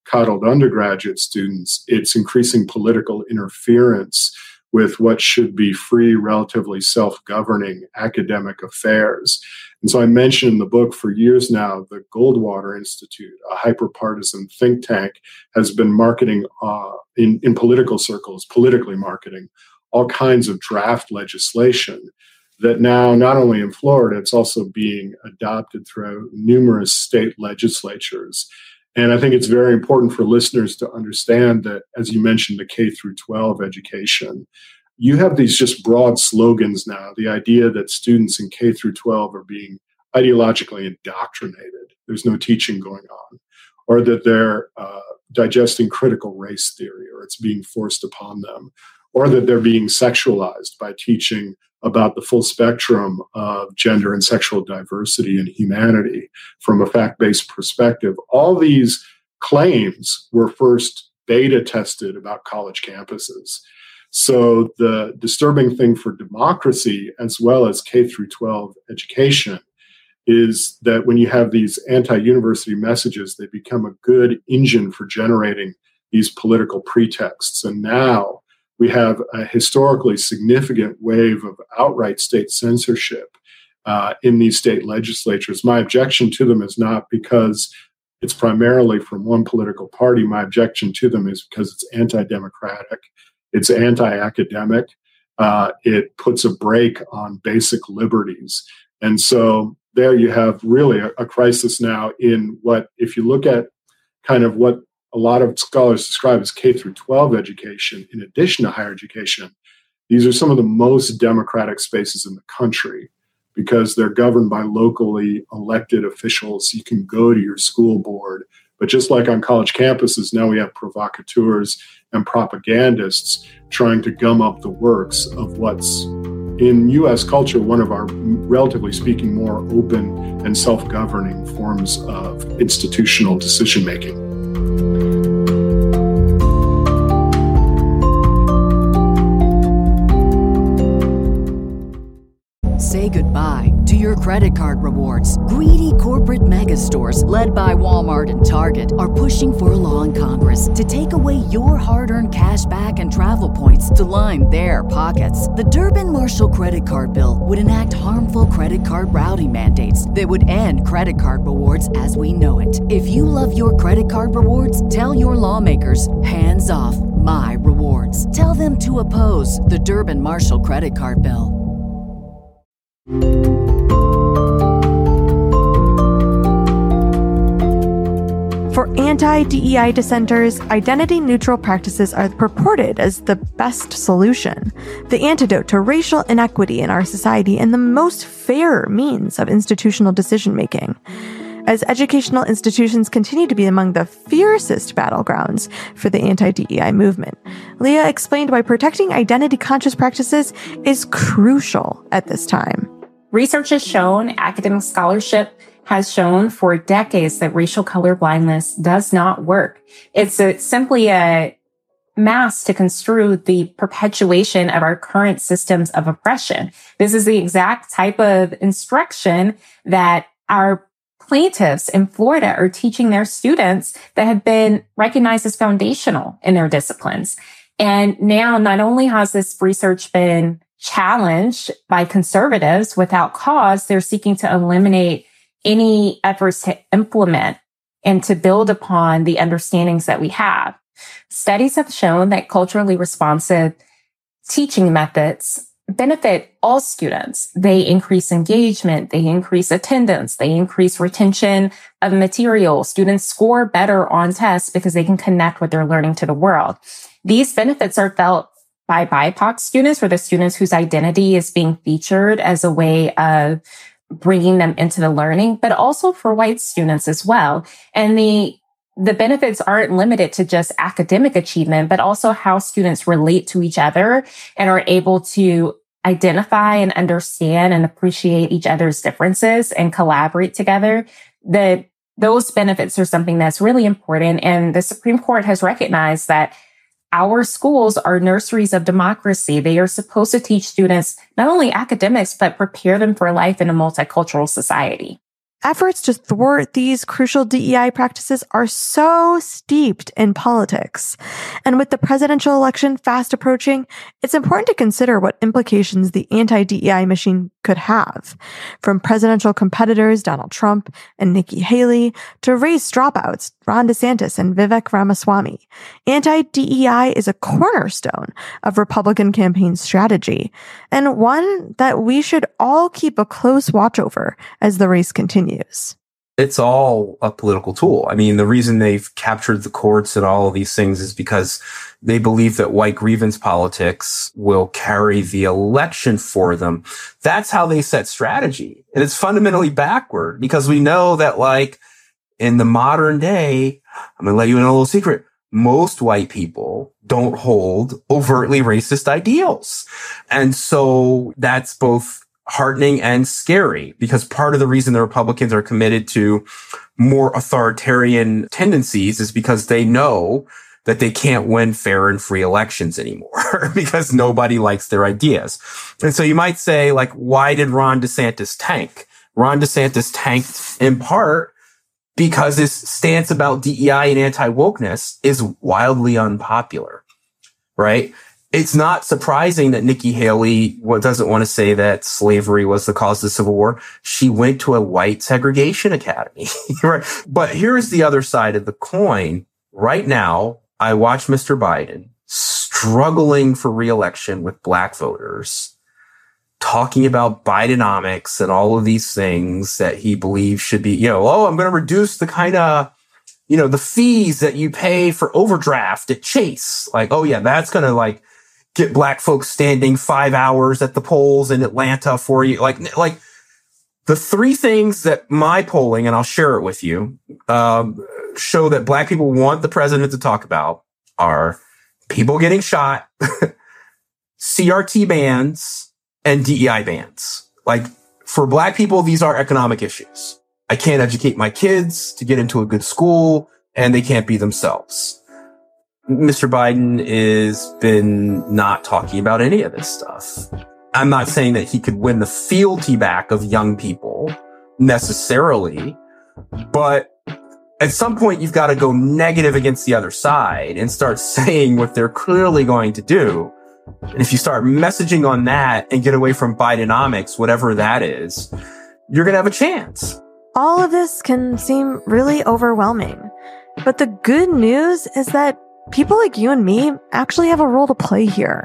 coddled undergraduate students, it's increasing political interference with what should be free, relatively self-governing academic affairs. And so I mentioned in the book for years now, the Goldwater Institute, a hyper-partisan think tank, has been marketing uh, in, in political circles, politically marketing all kinds of draft legislation that now, not only in Florida, it's also being adopted through numerous state legislatures. And I think it's very important for listeners to understand that, as you mentioned, the K through twelve education, you have these just broad slogans now, the idea that students in K through twelve are being ideologically indoctrinated. There's no teaching going on, or that they're uh, digesting critical race theory, or it's being forced upon them, or that they're being sexualized by teaching about the full spectrum of gender and sexual diversity and humanity from a fact-based perspective. All these claims were first beta tested about college campuses. So the disturbing thing for democracy, as well as K through twelve education, is that when you have these anti-university messages, they become a good engine for generating these political pretexts. And now we have a historically significant wave of outright state censorship uh, in these state legislatures. My objection to them is not because it's primarily from one political party. My objection to them is because it's anti-democratic, it's anti-academic, uh, it puts a brake on basic liberties. And so there you have really a, a crisis now in what, if you look at kind of what a lot of scholars describe as K through twelve education, in addition to higher education, these are some of the most democratic spaces in the country because they're governed by locally elected officials. You can go to your school board. But just like on college campuses, now we have provocateurs and propagandists trying to gum up the works of what's, in U S culture, one of our, relatively speaking, more open and self-governing forms of institutional decision-making. Say goodbye to your credit card rewards. Greedy corporate mega stores, led by Walmart and Target, are pushing for a law in Congress to take away your hard-earned cash back and travel points to line their pockets. The Durbin-Marshall credit card bill would enact harmful credit card routing mandates that would end credit card rewards as we know it. If you love your credit card rewards, tell your lawmakers, hands off my rewards. Tell them to oppose the Durbin-Marshall credit card bill. For anti-D E I dissenters, identity-neutral practices are purported as the best solution, the antidote to racial inequity in our society, and the most fair means of institutional decision-making. As educational institutions continue to be among the fiercest battlegrounds for the anti-D E I movement, Leah explained why protecting identity-conscious practices is crucial at this time. Research has shown, academic scholarship has shown for decades that racial colorblindness does not work. It's a, simply a mask to construe the perpetuation of our current systems of oppression. This is the exact type of instruction that our plaintiffs in Florida are teaching their students that have been recognized as foundational in their disciplines. And now not only has this research been challenged by conservatives without cause, they're seeking to eliminate any efforts to implement and to build upon the understandings that we have. Studies have shown that culturally responsive teaching methods benefit all students. They increase engagement, they increase attendance, they increase retention of material. Students score better on tests because they can connect what they're learning to the world. These benefits are felt by B I P O C students, or the students whose identity is being featured as a way of bringing them into the learning, but also for white students as well. And the the benefits aren't limited to just academic achievement, but also how students relate to each other and are able to identify and understand and appreciate each other's differences and collaborate together. That those benefits are something that's really important. And the Supreme Court has recognized that our schools are nurseries of democracy. They are supposed to teach students not only academics, but prepare them for life in a multicultural society. efforts to thwart these crucial D E I practices are so steeped in politics. And with the presidential election fast approaching, it's important to consider what implications the anti-D E I machine could have. From presidential competitors Donald Trump and Nikki Haley to race dropouts Ron DeSantis and Vivek Ramaswamy, anti-D E I is a cornerstone of Republican campaign strategy, and one that we should all keep a close watch over as the race continues. It's all a political tool. I mean, the reason they've captured the courts and all of these things is because they believe that white grievance politics will carry the election for them. That's how they set strategy. And it's fundamentally backward because we know that, like, in the modern day, I'm going to let you in a little secret. Most white people don't hold overtly racist ideals. And so that's both heartening and scary because part of the reason the Republicans are committed to more authoritarian tendencies is because they know that they can't win fair and free elections anymore because nobody likes their ideas. And so you might say, like, why did Ron DeSantis tank? Ron DeSantis tanked in part because his stance about D E I and anti-wokeness is wildly unpopular, right? It's not surprising that Nikki Haley doesn't want to say that slavery was the cause of the Civil War. She went to a white segregation academy, right? But here's the other side of the coin. Right now, I watch Mister Biden struggling for re-election with black voters, talking about Bidenomics and all of these things that he believes should be, you know, oh, I'm going to reduce the kind of, you know, the fees that you pay for overdraft at Chase. Like, oh yeah, that's going to like get black folks standing five hours at the polls in Atlanta for you. Like, like the three things that my polling, and I'll share it with you, um, show that black people want the president to talk about are people getting shot, C R T bans, and D E I bans. Like, for black people, these are economic issues. I can't educate my kids to get into a good school, and they can't be themselves. Mister Biden is been not talking about any of this stuff. I'm not saying that he could win the fealty back of young people necessarily, but at some point you've got to go negative against the other side and start saying what they're clearly going to do. And if you start messaging on that and get away from Bidenomics, whatever that is, you're going to have a chance. All of this can seem really overwhelming, but the good news is that people like you and me actually have a role to play here.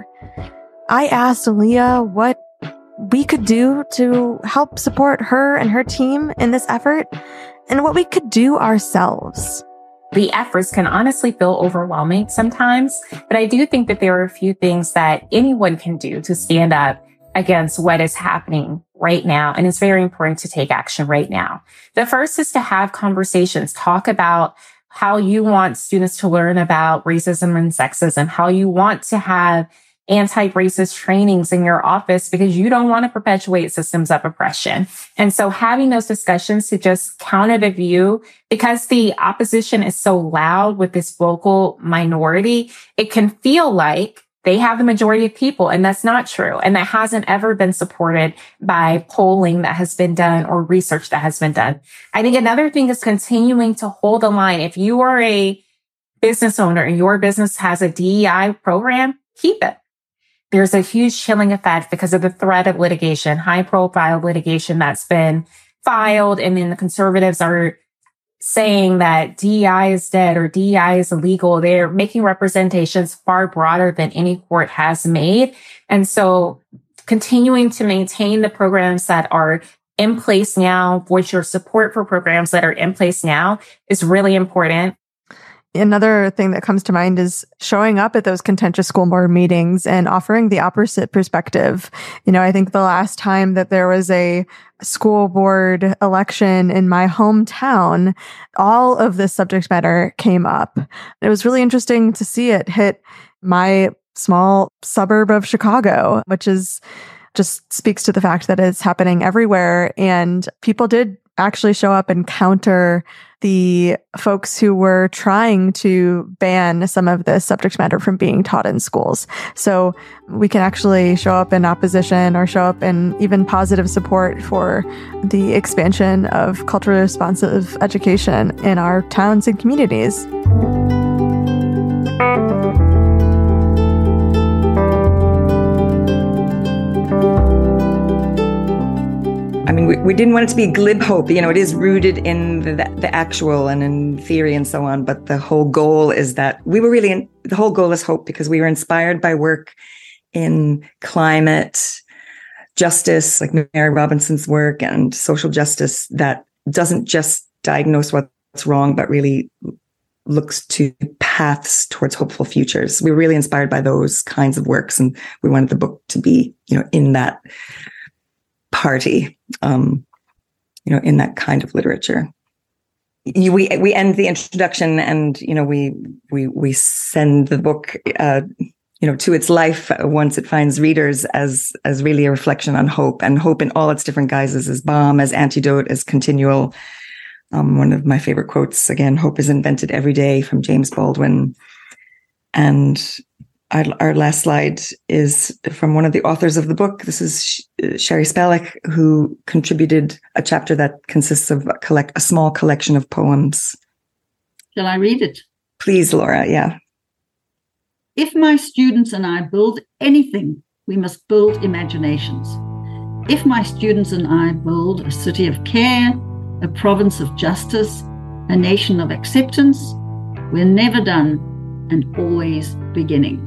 I asked Leah what we could do to help support her and her team in this effort and what we could do ourselves. The efforts can honestly feel overwhelming sometimes, but I do think that there are a few things that anyone can do to stand up against what is happening right now. And it's very important to take action right now. The first is to have conversations, talk about how you want students to learn about racism and sexism, how you want to have anti-racist trainings in your office because you don't want to perpetuate systems of oppression. And so having those discussions to just counter the view, because the opposition is so loud with this vocal minority, it can feel like they have the majority of people, and that's not true. And that hasn't ever been supported by polling that has been done or research that has been done. I think another thing is continuing to hold the line. If you are a business owner and your business has a D E I program, keep it. There's a huge chilling effect because of the threat of litigation, high profile litigation that's been filed. And then the conservatives are saying that D E I is dead or D E I is illegal. They're making representations far broader than any court has made. And so continuing to maintain the programs that are in place now, voice your support for programs that are in place now is really important. Another thing that comes to mind is showing up at those contentious school board meetings and offering the opposite perspective. You know, I think the last time that there was a school board election in my hometown, all of this subject matter came up. It was really interesting to see it hit my small suburb of Chicago, which is just speaks to the fact that it's happening everywhere. And people did actually show up and counter the folks who were trying to ban some of this subject matter from being taught in schools. So we can actually show up in opposition or show up in even positive support for the expansion of culturally responsive education in our towns and communities. I mean, we, we didn't want it to be glib hope. You know, it is rooted in the, the actual and in theory and so on. But the whole goal is that we were really, in, the whole goal is hope, because we were inspired by work in climate justice, like Mary Robinson's work, and social justice that doesn't just diagnose what's wrong, but really looks to paths towards hopeful futures. We were really inspired by those kinds of works, and we wanted the book to be, you know, in that party, um, you know, in that kind of literature. You, we we end the introduction, and you know, we we we send the book, uh, you know, to its life once it finds readers as as really a reflection on hope, and hope in all its different guises, as balm, as antidote, as continual. Um, one of my favorite quotes, again, hope is invented every day, from James Baldwin. And our, our last slide is from one of the authors of the book. This is Sherry Spellick, who contributed a chapter that consists of a, collect, a small collection of poems. Shall I read it? Please, Laura, yeah. If my students and I build anything, we must build imaginations. If my students and I build a city of care, a province of justice, a nation of acceptance, we're never done and always beginning.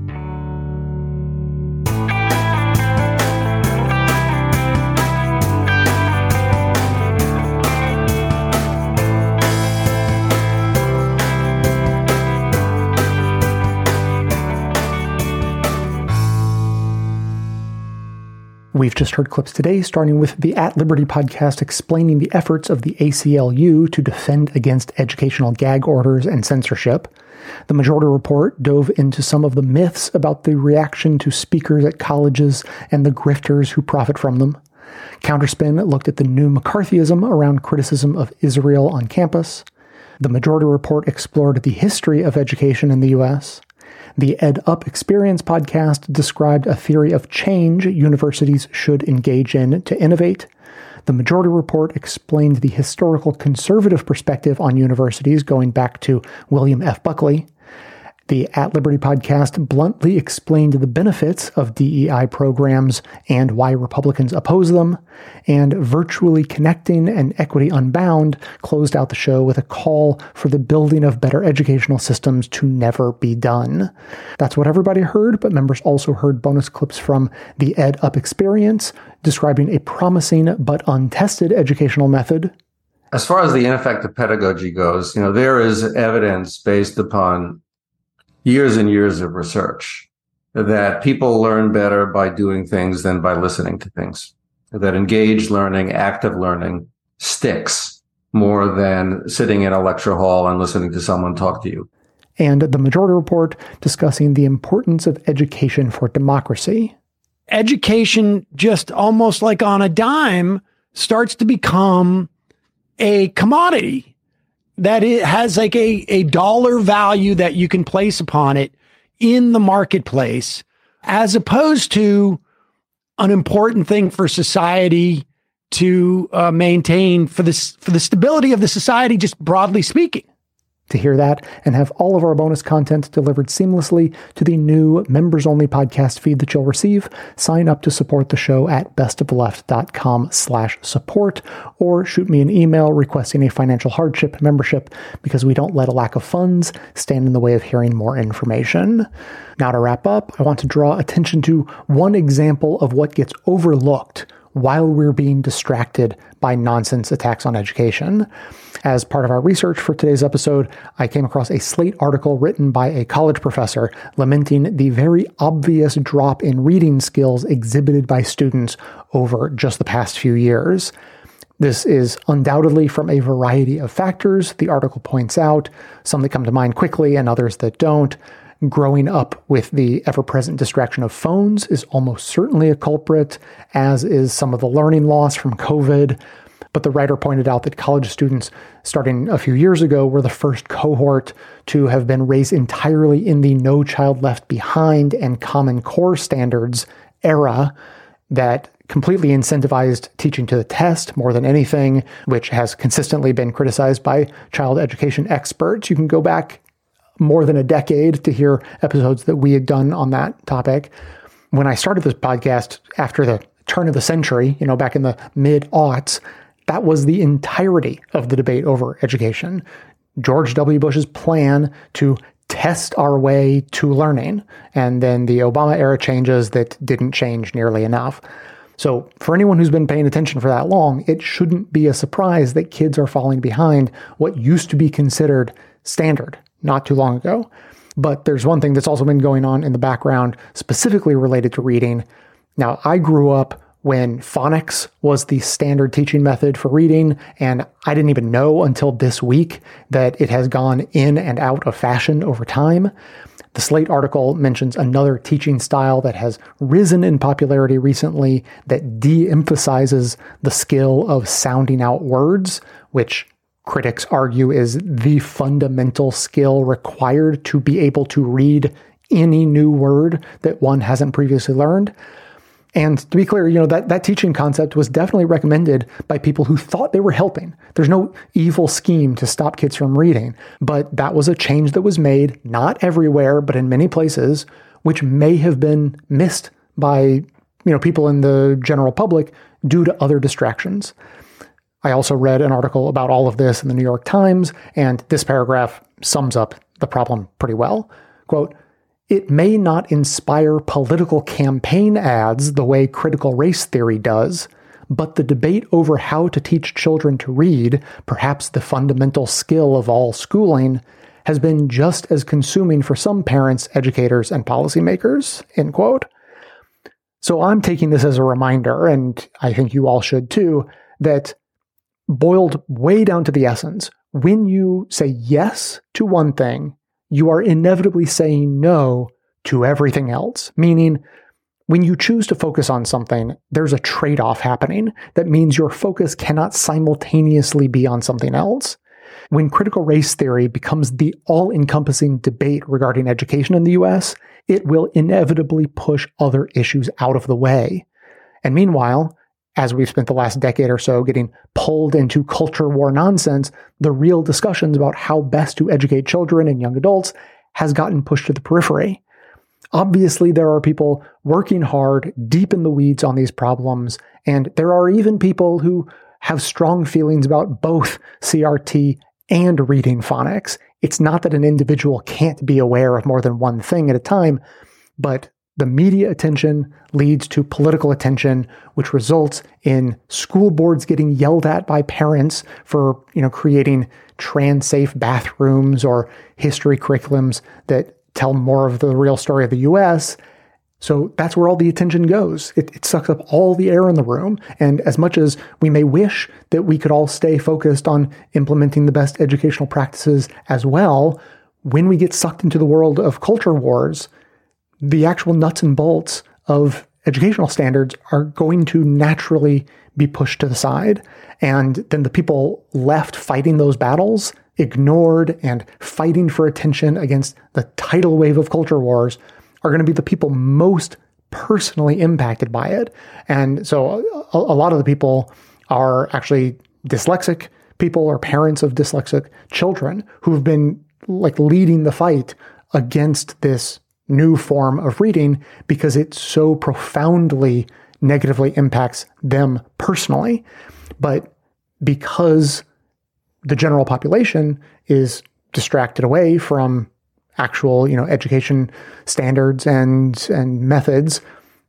We've just heard clips today, starting with the At Liberty podcast explaining the efforts of the A C L U to defend against educational gag orders and censorship. The Majority Report dove into some of the myths about the reaction to speakers at colleges and the grifters who profit from them. Counterspin looked at the new McCarthyism around criticism of Israel on campus. The Majority Report explored the history of education in the U S. The Ed Up Experience podcast described a theory of change universities should engage in to innovate. The Majority Report explained the historical conservative perspective on universities going back to William F. Buckley. The At Liberty podcast bluntly explained the benefits of D E I programs and why Republicans oppose them. And Virtually Connecting and Equity Unbound closed out the show with a call for the building of better educational systems to never be done. That's what everybody heard, but members also heard bonus clips from the Ed Up Experience, describing a promising but untested educational method. As far as the ineffective pedagogy goes, you know, there is evidence based upon years and years of research that people learn better by doing things than by listening to things. That engaged learning, active learning sticks more than sitting in a lecture hall and listening to someone talk to you. And the Majority Report discussing the importance of education for democracy. Education, just almost like on a dime, starts to become a commodity that it has like a, a dollar value that you can place upon it in the marketplace, as opposed to an important thing for society to uh, maintain for this, for the stability of the society, just broadly speaking. To hear that and have all of our bonus content delivered seamlessly to the new members-only podcast feed that you'll receive, sign up to support the show at bestofleft.com slash support, or shoot me an email requesting a financial hardship membership, because we don't let a lack of funds stand in the way of hearing more information. Now, to wrap up, I want to draw attention to one example of what gets overlooked while we're being distracted by nonsense attacks on education. As part of our research for today's episode, I came across a Slate article written by a college professor lamenting the very obvious drop in reading skills exhibited by students over just the past few years. This is undoubtedly from a variety of factors, the article points out, some that come to mind quickly and others that don't. Growing up with the ever-present distraction of phones is almost certainly a culprit, as is some of the learning loss from COVID. But the writer pointed out that college students starting a few years ago were the first cohort to have been raised entirely in the No Child Left Behind and Common Core standards era that completely incentivized teaching to the test more than anything, which has consistently been criticized by child education experts. You can go back more than a decade to hear episodes that we had done on that topic. When I started this podcast after the turn of the century, you know, back in the mid-aughts, that was the entirety of the debate over education. George W. Bush's plan to test our way to learning, and then the Obama era changes that didn't change nearly enough. So for anyone who's been paying attention for that long, it shouldn't be a surprise that kids are falling behind what used to be considered standard not too long ago. But there's one thing that's also been going on in the background specifically related to reading. Now, I grew up when phonics was the standard teaching method for reading, and I didn't even know until this week that it has gone in and out of fashion over time. The Slate article mentions another teaching style that has risen in popularity recently that de-emphasizes the skill of sounding out words, which critics argue is the fundamental skill required to be able to read any new word that one hasn't previously learned. And to be clear, you know, that, that teaching concept was definitely recommended by people who thought they were helping. There's no evil scheme to stop kids from reading, but that was a change that was made, not everywhere, but in many places, which may have been missed by, you know, people in the general public due to other distractions. I also read an article about all of this in the New York Times, and this paragraph sums up the problem pretty well. Quote, "It may not inspire political campaign ads the way critical race theory does, but the debate over how to teach children to read, perhaps the fundamental skill of all schooling, has been just as consuming for some parents, educators, and policymakers." End quote. So I'm taking this as a reminder, and I think you all should too, that boiled way down to the essence, when you say yes to one thing, you are inevitably saying no to everything else. Meaning, when you choose to focus on something, there's a trade-off happening. That means your focus cannot simultaneously be on something else. When critical race theory becomes the all-encompassing debate regarding education in the U S, it will inevitably push other issues out of the way. And meanwhile, as we've spent the last decade or so getting pulled into culture war nonsense, the real discussions about how best to educate children and young adults has gotten pushed to the periphery. Obviously, there are people working hard, deep in the weeds on these problems, and there are even people who have strong feelings about both C R T and reading phonics. It's not that an individual can't be aware of more than one thing at a time, but the media attention leads to political attention, which results in school boards getting yelled at by parents for, you know, creating trans-safe bathrooms or history curriculums that tell more of the real story of the U S. So that's where all the attention goes. It, it sucks up all the air in the room. And as much as we may wish that we could all stay focused on implementing the best educational practices as well, when we get sucked into the world of culture wars, the actual nuts and bolts of educational standards are going to naturally be pushed to the side. And then the people left fighting those battles, ignored and fighting for attention against the tidal wave of culture wars, are going to be the people most personally impacted by it. And so a, a lot of the people are actually dyslexic people or parents of dyslexic children who've been like leading the fight against this new form of reading because it so profoundly negatively impacts them personally. But because the general population is distracted away from actual, you know, education standards and and methods,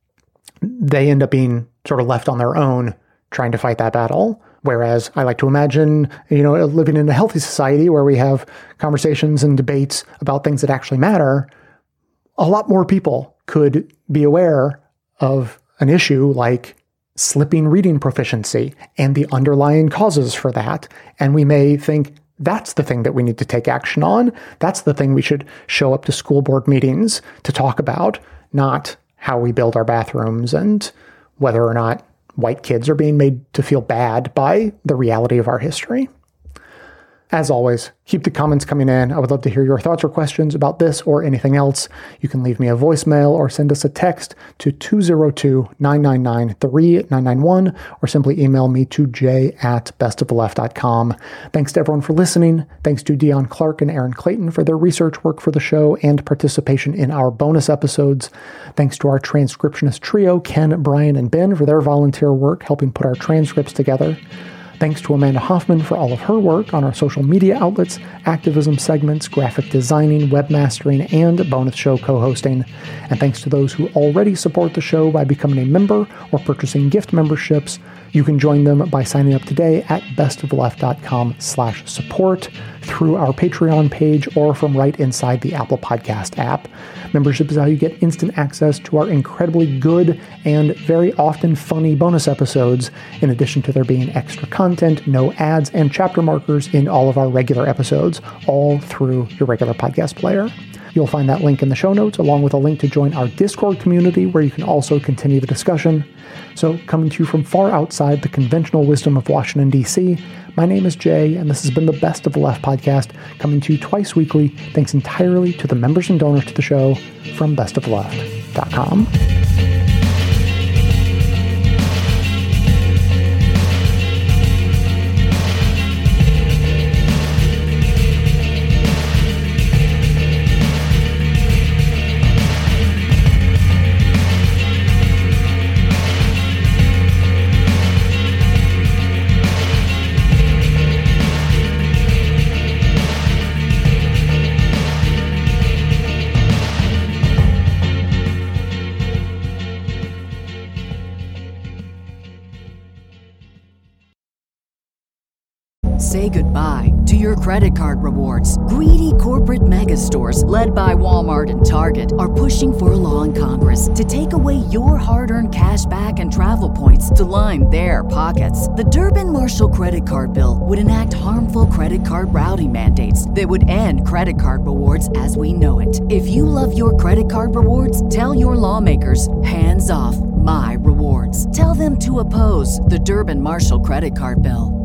they end up being sort of left on their own trying to fight that battle. Whereas I like to imagine, you know, living in a healthy society where we have conversations and debates about things that actually matter, a lot more people could be aware of an issue like slipping reading proficiency and the underlying causes for that. And we may think that's the thing that we need to take action on. That's the thing we should show up to school board meetings to talk about, not how we build our bathrooms and whether or not white kids are being made to feel bad by the reality of our history. As always, keep the comments coming in. I would love to hear your thoughts or questions about this or anything else. You can leave me a voicemail or send us a text to two oh two, nine nine nine, three nine nine one or simply email me to j at best of the left dot com. Thanks to everyone for listening. Thanks to Dion Clark and Aaron Clayton for their research work for the show and participation in our bonus episodes. Thanks to our transcriptionist trio, Ken, Brian, and Ben, for their volunteer work helping put our transcripts together. Thanks to Amanda Hoffman for all of her work on our social media outlets, activism segments, graphic designing, webmastering, and bonus show co-hosting. And thanks to those who already support the show by becoming a member or purchasing gift memberships. You can join them by signing up today at bestoftheleft.com slash support through our Patreon page or from right inside the Apple Podcast app. Membership is how you get instant access to our incredibly good and very often funny bonus episodes, in addition to there being extra content, no ads, and chapter markers in all of our regular episodes, all through your regular podcast player. You'll find that link in the show notes, along with a link to join our Discord community, where you can also continue the discussion. So, coming to you from far outside the conventional wisdom of Washington, D C, my name is Jay, and this has been the Best of the Left podcast, coming to you twice weekly, thanks entirely to the members and donors to the show from best of the left dot com. Say goodbye to your credit card rewards. Greedy corporate mega stores, led by Walmart and Target, are pushing for a law in Congress to take away your hard-earned cash back and travel points to line their pockets. The Durbin-Marshall credit card bill would enact harmful credit card routing mandates that would end credit card rewards as we know it. If you love your credit card rewards, tell your lawmakers, hands off my rewards. Tell them to oppose the Durbin-Marshall credit card bill.